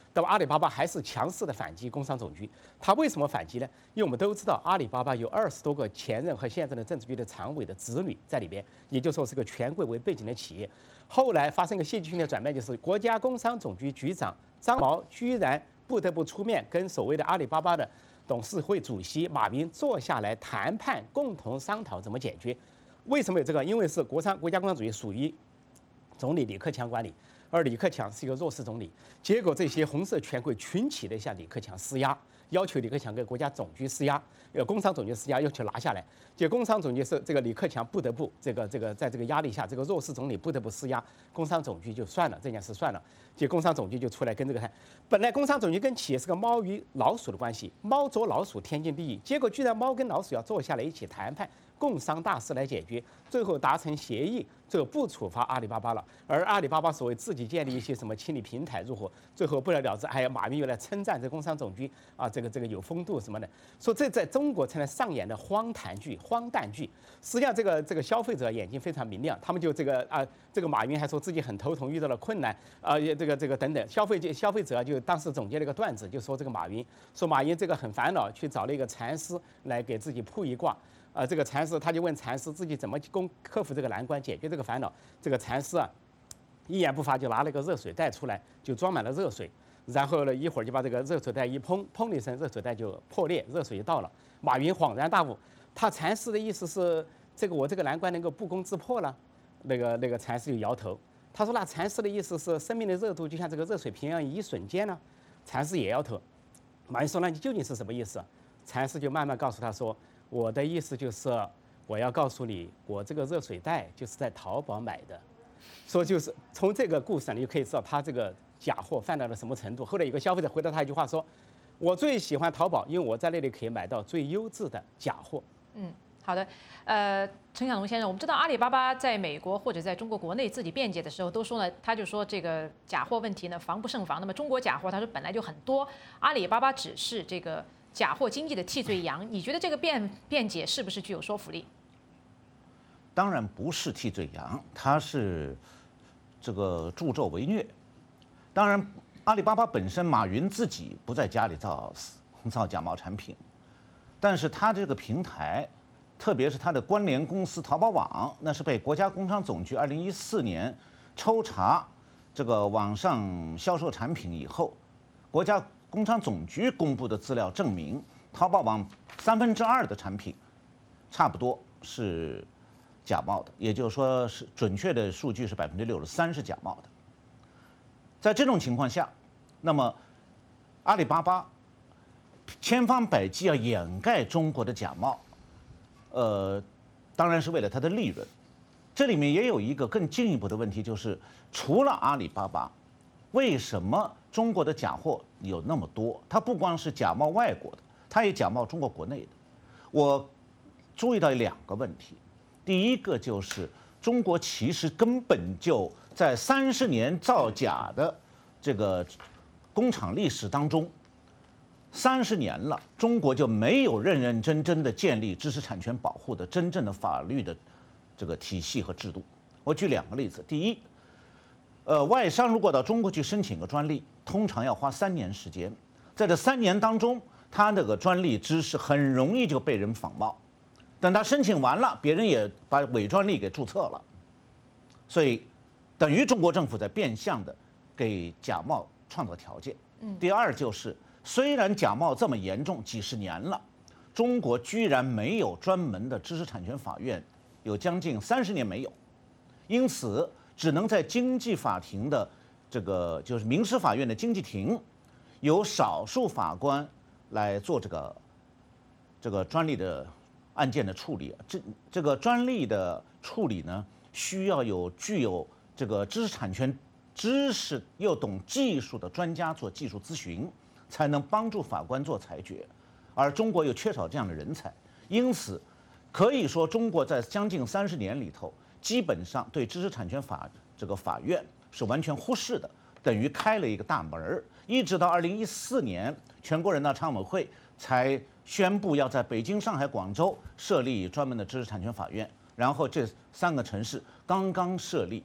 那么阿里巴巴还是强势的反击工商总局。他为什么反击呢？因为我们都知道，阿里巴巴有20多个前任和现任的政治局的常委的子女在里边，也就是说是个权贵为背景的企业。后来发生一个戏剧性的转变，就是国家工商总局局长张毛居然不得不出面跟所谓的阿里巴巴的董事会主席马云坐下来谈判，共同商讨怎么解决。为什么有这个？因为是国家工商总局属于总理李克强管理。而李克强是一个弱势总理，结果这些红色权贵群起的向李克强施压，要求李克强跟国家总局施压，工商总局施压，要求拿下来。结果工商总局是这个李克强不得不在这个压力下，这个弱势总理不得不施压，工商总局就算了，这件事算了。结果工商总局就出来跟这个谈，本来工商总局跟企业是个猫与老鼠的关系，猫捉老鼠天经地义，结果居然猫跟老鼠要坐下来一起谈判。共商大事来解决，最后达成协议，最后不处罚阿里巴巴了。而阿里巴巴所谓自己建立一些什么清理平台入伙，最后不了了之，还有马云又来称赞这工商总局啊，这个有风度什么的，说这在中国成了上演的荒诞剧。实际上这个消费者眼睛非常明亮，他们就这个马云还说自己很头疼，遇到了困难这个等等，消费者就当时总结了一个段子，就说这个马云这个很烦恼，去找了一个禅师来给自己卜一卦。这个禅师他就问禅师自己怎么克服这个难关，解决这个烦恼。这个禅师一言不发就拿了一个热水袋出来，就装满了热水，然后呢一会儿就把这个热水袋一砰的一声，热水袋就破裂，热水就倒了。马云恍然大悟，他禅师的意思是我这个难关能够不攻自破了？那个禅师就摇头，他说那禅师的意思是生命的热度就像这个热水瓶一样，一瞬间呢？禅师也摇头。马云说那你究竟是什么意思？禅师就慢慢告诉他说。我的意思就是，我要告诉你，我这个热水袋就是在淘宝买的。说就是从这个故事你就可以知道他这个假货犯到了什么程度。后来有个消费者回答他一句话说：“我最喜欢淘宝，因为我在那里可以买到最优质的假货。” 好的，陈小龙先生，我们知道阿里巴巴在美国或者在中国国内自己辩解的时候都说呢，他就说这个假货问题呢防不胜防。那么中国假货他说本来就很多，阿里巴巴只是这个。假货经济的替罪羊，你觉得这个辩解是不是具有说服力？ 当然不是替罪羊，它是这个助纣为虐。当然，阿里巴巴本身，马云自己不在家里造假冒产品，但是他这个平台，特别是他的关联公司淘宝网，那是被国家工商总局2014年抽查这个网上销售产品以后，国家工商总局公布的资料证明，淘宝网2/3的产品，差不多是假冒的，也就是说是准确的数据是63%是假冒的。在这种情况下，那么阿里巴巴千方百计要掩盖中国的假冒，当然是为了它的利润。这里面也有一个更进一步的问题，就是除了阿里巴巴，为什么中国的假货有那么多？它不光是假冒外国的，它也假冒中国国内的。我注意到2个问题，第一个就是中国其实根本就在30年造假的这个工厂历史当中，30年了，中国就没有认认真真的建立知识产权保护的真正的法律的这个体系和制度。我举2个例子，第一，外商如果到中国去申请个专利，通常要花3年时间，在这3年当中，他这个专利知识很容易就被人仿冒，等他申请完了，别人也把伪专利给注册了，所以等于中国政府在变相的给假冒创造条件。第二就是，虽然假冒这么严重，几十年了，中国居然没有专门的知识产权法院，有将近30年没有，因此只能在经济法庭的这个就是民事法院的经济庭，由少数法官来做这个专利的案件的处理。这个专利的处理呢，需要具有这个知识产权知识又懂技术的专家做技术咨询，才能帮助法官做裁决。而中国又缺少这样的人才，因可以说中国在将近30年里头，基本上对知识产权法这个法院是完全忽视的，等于开了一个大门。一直到2014年，全国人大常委会才宣布要在北京、上海、广州设立专门的知识产权法院，然后这3个城市刚刚设立，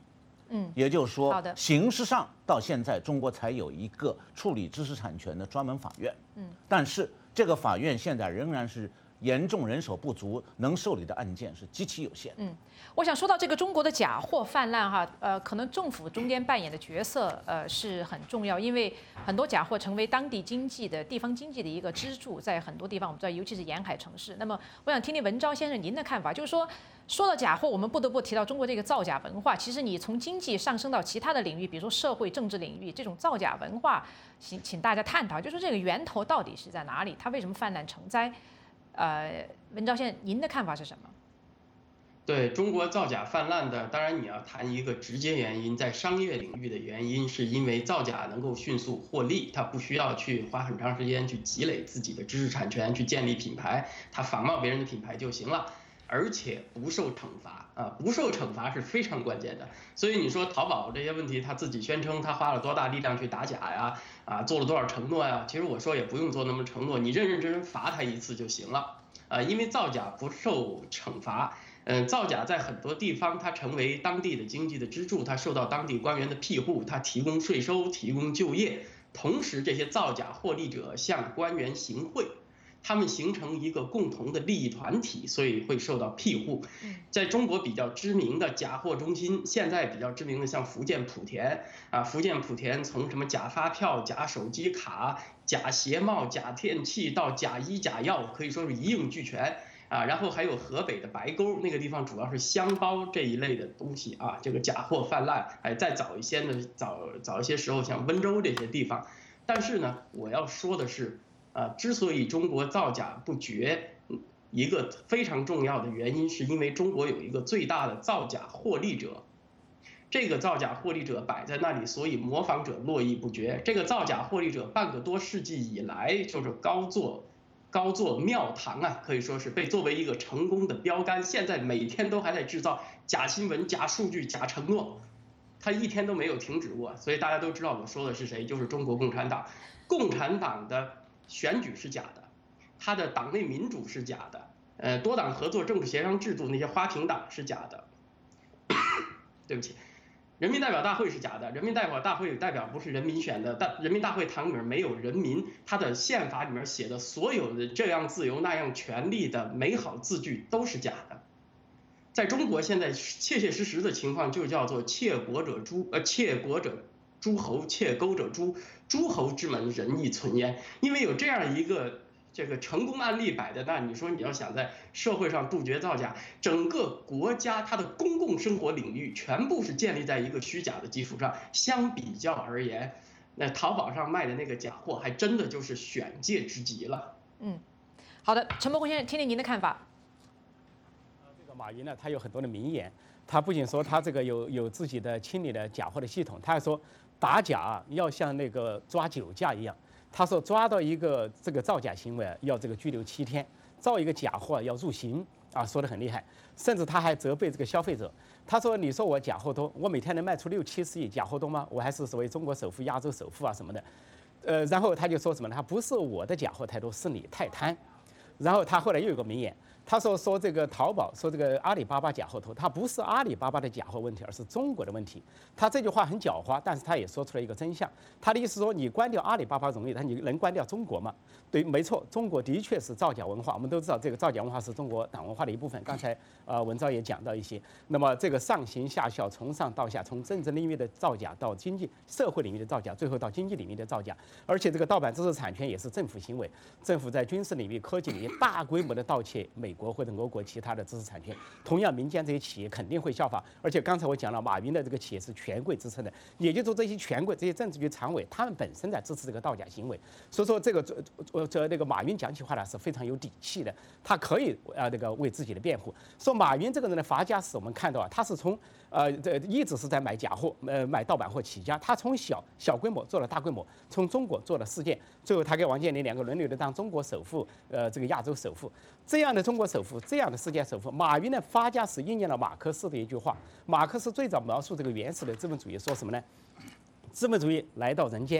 也就是说好的， 形式上到现在中国才有一个处理知识产权的专门法院，但是这个法院现在仍然是严重人手不足，能受理的案件是极其有限。 我想说到这个中国的假货泛滥哈，可能政府中间扮演的角色是很重要，因为很多假货成为当地经济的地方经济的一个支柱，在很多地方我们知道，尤其是沿海城市。那么我想听听文昭先生您的看法，就是说到假货，我们不得不提到中国这个造假文化。其实你从经济上升到其他的领域，比如说社会政治领域，这种造假文化，请大家探讨，就是这个源头到底是在哪里？它为什么泛滥成灾？文昭先生，您的看法是什么？ 对中国造假泛滥的，当然你要谈一个直接原因，在商业领域的原因，是因为造假能够迅速获利，它不需要去花很长时间去积累自己的知识产权，去建立品牌，它仿冒别人的品牌就行了，而且不受惩罚啊，不受惩罚是非常关键的。所以你说淘宝这些问题，他自己宣称他花了多大力量去打假呀，做了多少承诺呀？其实我说也不用做那么承诺，你认认真真罚他一次就行了因为造假不受惩罚。造假在很多地方，它成为当地的经济的支柱，它受到当地官员的庇护，它提供税收，提供就业。同时，这些造假获利者向官员行贿，他们形成一个共同的利益团体，所以会受到庇护。在中国比较知名的假货中心，现在比较知名的像福建莆田福建莆田从什么假发票、假手机卡、假鞋帽、假电器到假医假药，可以说是一应俱全。然后还有河北的白沟那个地方，主要是香包这一类的东西这个假货泛滥。再早一些呢，早一些时候像温州这些地方。但是呢，我要说的是，之所以中国造假不绝，一个非常重要的原因，是因为中国有一个最大的造假获利者。这个造假获利者摆在那里，所以模仿者络绎不绝。这个造假获利者半个多世纪以来就是高坐庙堂可以说是被作为一个成功的标杆。现在每天都还在制造假新闻、假数据、假承诺，他一天都没有停止过。所以大家都知道我说的是谁，就是中国共产党。共产党的选举是假的，他的党内民主是假的，多党合作、政治协商制度那些花瓶党是假的。对不起。人民代表大会是假的，人民代表大会代表不是人民选的，但人民大会堂里面没有人民，它的宪法里面写的所有的这样自由那样权利的美好字句都是假的。在中国现在切切实实的情况就叫做窃国者诸侯，窃钩者诛，诸侯之门仁义存焉。因为有这样一个这个成功案例摆在那，你说你要想在社会上杜绝造假，整个国家它的公共生活领域全部是建立在一个虚假的基础上。相比较而言，那淘宝上卖的那个假货还真的就是选界之极了。 好的，陈伯宏先生，听听您的看法。 这个马云呢，他有很多的名言，他不仅说他这个有自己的清理的假货的系统，他还说打假要像那个抓酒驾一样。他说抓到一个这个造假行为要这个拘留7天，造一个假货要入刑说得很厉害。甚至他还责备这个消费者，他说你说我假货多，我每天能卖出60-70亿，假货多吗？我还是所谓中国首富、亚洲首富什么的。然后他就说什么呢？他不是我的假货太多，是你太贪。然后他后来又有个名言，他说这个淘宝，说这个阿里巴巴假货多，他不是阿里巴巴的假货问题，而是中国的问题。他这句话很狡猾，但是他也说出了一个真相。他的意思说，你关掉阿里巴巴容易，但你能关掉中国吗？对，没错，中国的确是造假文化。我们都知道，这个造假文化是中国党文化的一部分。刚才文昭也讲到一些。那么这个上行下效，从上到下，从政治领域的造假到经济社会领域的造假，最后到经济领域的造假。而且这个盗版知识产权也是政府行为，政府在军事领域、科技领域大规模的盗窃美国或者俄国其他的知识产权，同样民间这些企业肯定会效仿。而且刚才我讲了，马云的这个企业是权贵支撑的，也就是说这些权贵、这些政治局常委，他们本身在支持这个盗假行为。所以说这个马云讲起话来是非常有底气的，他可以那个为自己的辩护。说马云这个人的发家史，我们看到他是从一直是在买假货、买盗版货起家，他从小规模做了大规模，从中国做了世界，最后他跟王健林2个轮流的当中国首富，这个亚洲首富。这样的中国首富，这样的世界首富，马云的发家史应验了马克思的一句话。马克思最早描述这个原始的资本主义，说什么呢？资本主义来到人间，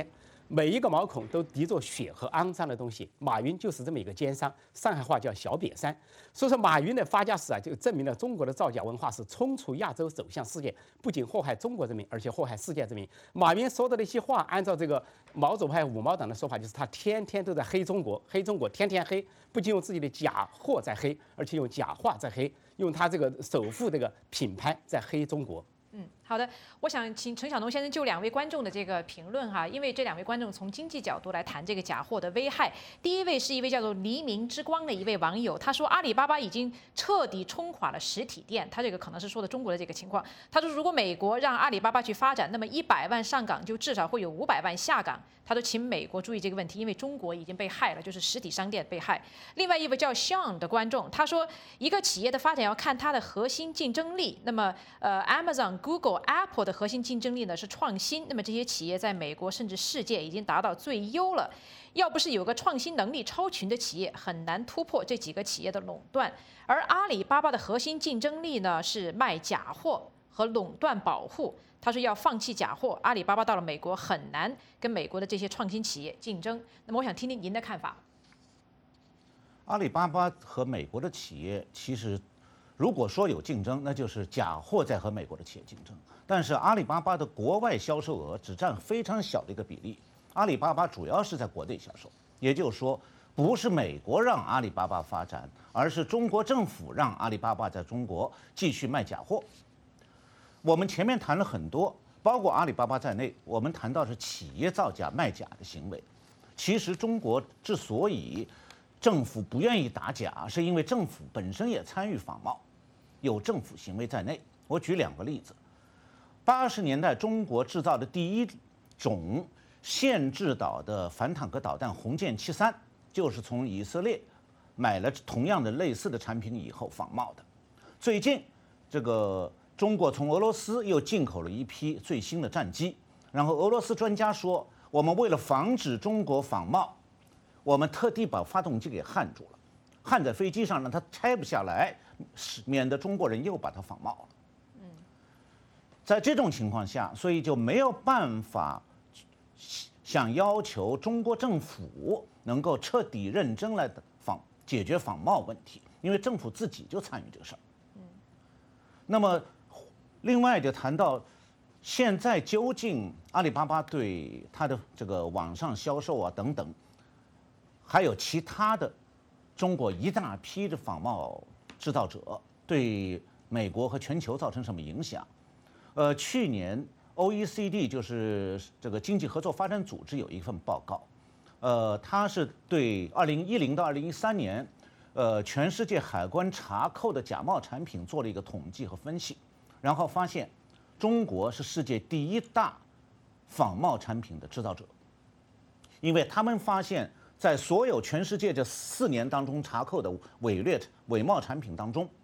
每一个毛孔都滴着血和肮脏的东西。马云就是这么一个奸商，上海话叫小瘪三。所以说，马云的发家史啊，就证明了中国的造假文化是冲出亚洲走向世界，不仅祸害中国人民，而且祸害世界人民。马云说的那些话，按照这个毛左派五毛党的说法，就是他天天都在黑中国，黑中国，天天黑，不仅用自己的假货在黑，而且用假话在黑，用他这个首富这个品牌在黑中国。 好的，我想请陈晓农先生就2位观众的这个评论哈，因为这2位观众从经济角度来谈这个假货的危害。第一位是一位叫做黎明之光的一位网友，他说阿里巴巴已经彻底冲垮了实体店，他这个可能是说的中国的这个情况。他说如果美国让阿里巴巴去发展，那么100万上岗就至少会有500万下岗。他说请美国注意这个问题，因为中国已经被害了，就是实体商店被害。另外一位叫 Sean 的观众，他说一个企业的发展要看它的核心竞争力。那么Amazon、Google、Apple 的核心竞争力呢是创新，那么这些企业在美国甚至世界已经达到最优了。要不是有个创新能力超群的企业，很难突破这几个企业的垄断。而阿里巴巴的核心竞争力呢是卖假货和垄断保护。他说要放弃假货，阿里巴巴到了美国很难跟美国的这些创新企业竞争。那么我想听听您的看法。 阿里巴巴和美国的企业其实，如果说有竞争，那就是假货在和美国的企业竞争。但是阿里巴巴的国外销售额只占非常小的一个比例，阿里巴巴主要是在国内销售，也就是说，不是美国让阿里巴巴发展，而是中国政府让阿里巴巴在中国继续卖假货。我们前面谈了很多，包括阿里巴巴在内，我们谈到是企业造假卖假的行为。其实中国之所以政府不愿意打假，是因为政府本身也参与仿冒，有政府行为在内。我举2个例子：80年代中国制造的第一种限制导的反坦克导弹红箭73，就是从以色列买了同样的类似的产品以后仿冒的。最近这个中国从俄罗斯又进口了一批最新的战机，然后俄罗斯专家说，我们为了防止中国仿冒，我们特地把发动机给焊住了，焊在飞机上，让它拆不下来，免得中国人又把它仿冒了。在这种情况下，所以就没有办法想要求中国政府能够彻底认真来解决仿冒问题，因为政府自己就参与这个事儿。那么另外就谈到，现在究竟阿里巴巴对它的这个网上销售啊等等，还有其他的中国一大批的仿冒制造者，对美国和全球造成什么影响？去年 OECD 就是这个经济合作发展组织有一份报告，它是对2010到2013年，全世界海关查扣的假冒产品做了一个统计和分析，然后发现中国是世界第1大仿冒产品的制造者，因为他们发现，在所有全世界这4年当中查扣的伪冒产品当中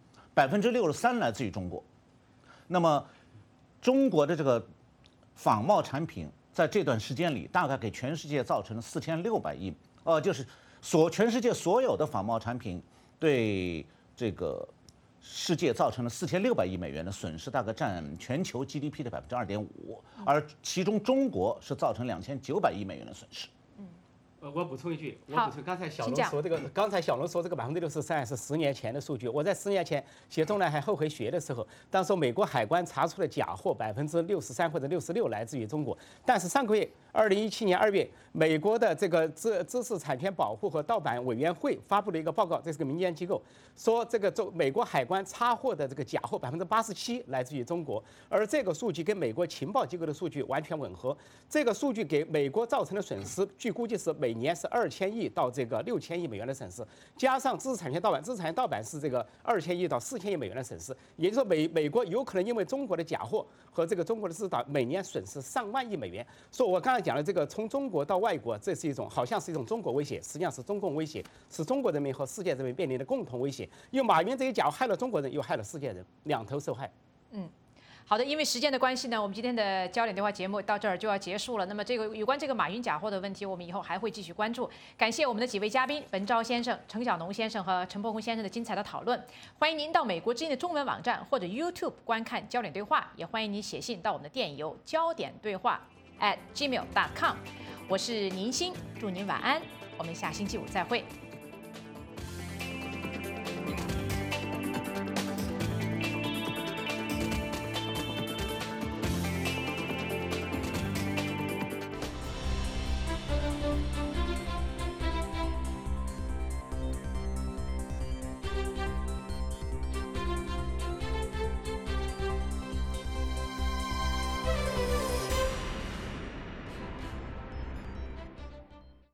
，63%来自于中国。那么中国的这个仿冒产品在这段时间里，大概给全世界造成了4600亿，就是全世界所有的仿冒产品对这个世界造成了4600亿美元的损失，大概占全球 GDP 的2.5%，而其中中国是造成2900亿美元的损失。 我补充一句，刚才小龙说这个63%是10年前的数据。我在10年前写中南海后回学的时候，当时美国海关查出的假货63%或者66%来自于中国。但是上个月2017年2月，美国的这个知识产权保护和盗版委员会发布了一个报告，这是个民间机构，说这个美国海关查获的这个假货87%来自于中国，而这个数据跟美国情报机构的数据完全吻合。这个数据给美国造成的损失，据估计是每年是2000亿到这个6000亿美元的损失，加上知识产权盗版是这个2000亿到4000亿美元的损失，也就是说美国有可能因为中国的假货和这个中国的制造每年损失上万亿美元。所以我刚才讲的这个从中国到外国，这是一种好像是一种中国威胁，实际上是中共威胁，是中国人民和世界人民面临的共同威胁。因为马云这些假货害了中国人，又害了世界人，两头受害。 好的，因为时间的关系呢，我们今天的焦点对话节目到这儿就要结束了。那么这个有关这个马云假货的问题，我们以后还会继续关注。感谢我们的几位嘉宾文昭先生、程晓农先生和陈伯宏先生的精彩的讨论。欢迎您到美国之音的中文网站或者 YouTube 观看焦点对话，也欢迎您写信到我们的电邮焦点对话@gmail.com。 我是宁欣，祝您晚安，我们下星期五再会。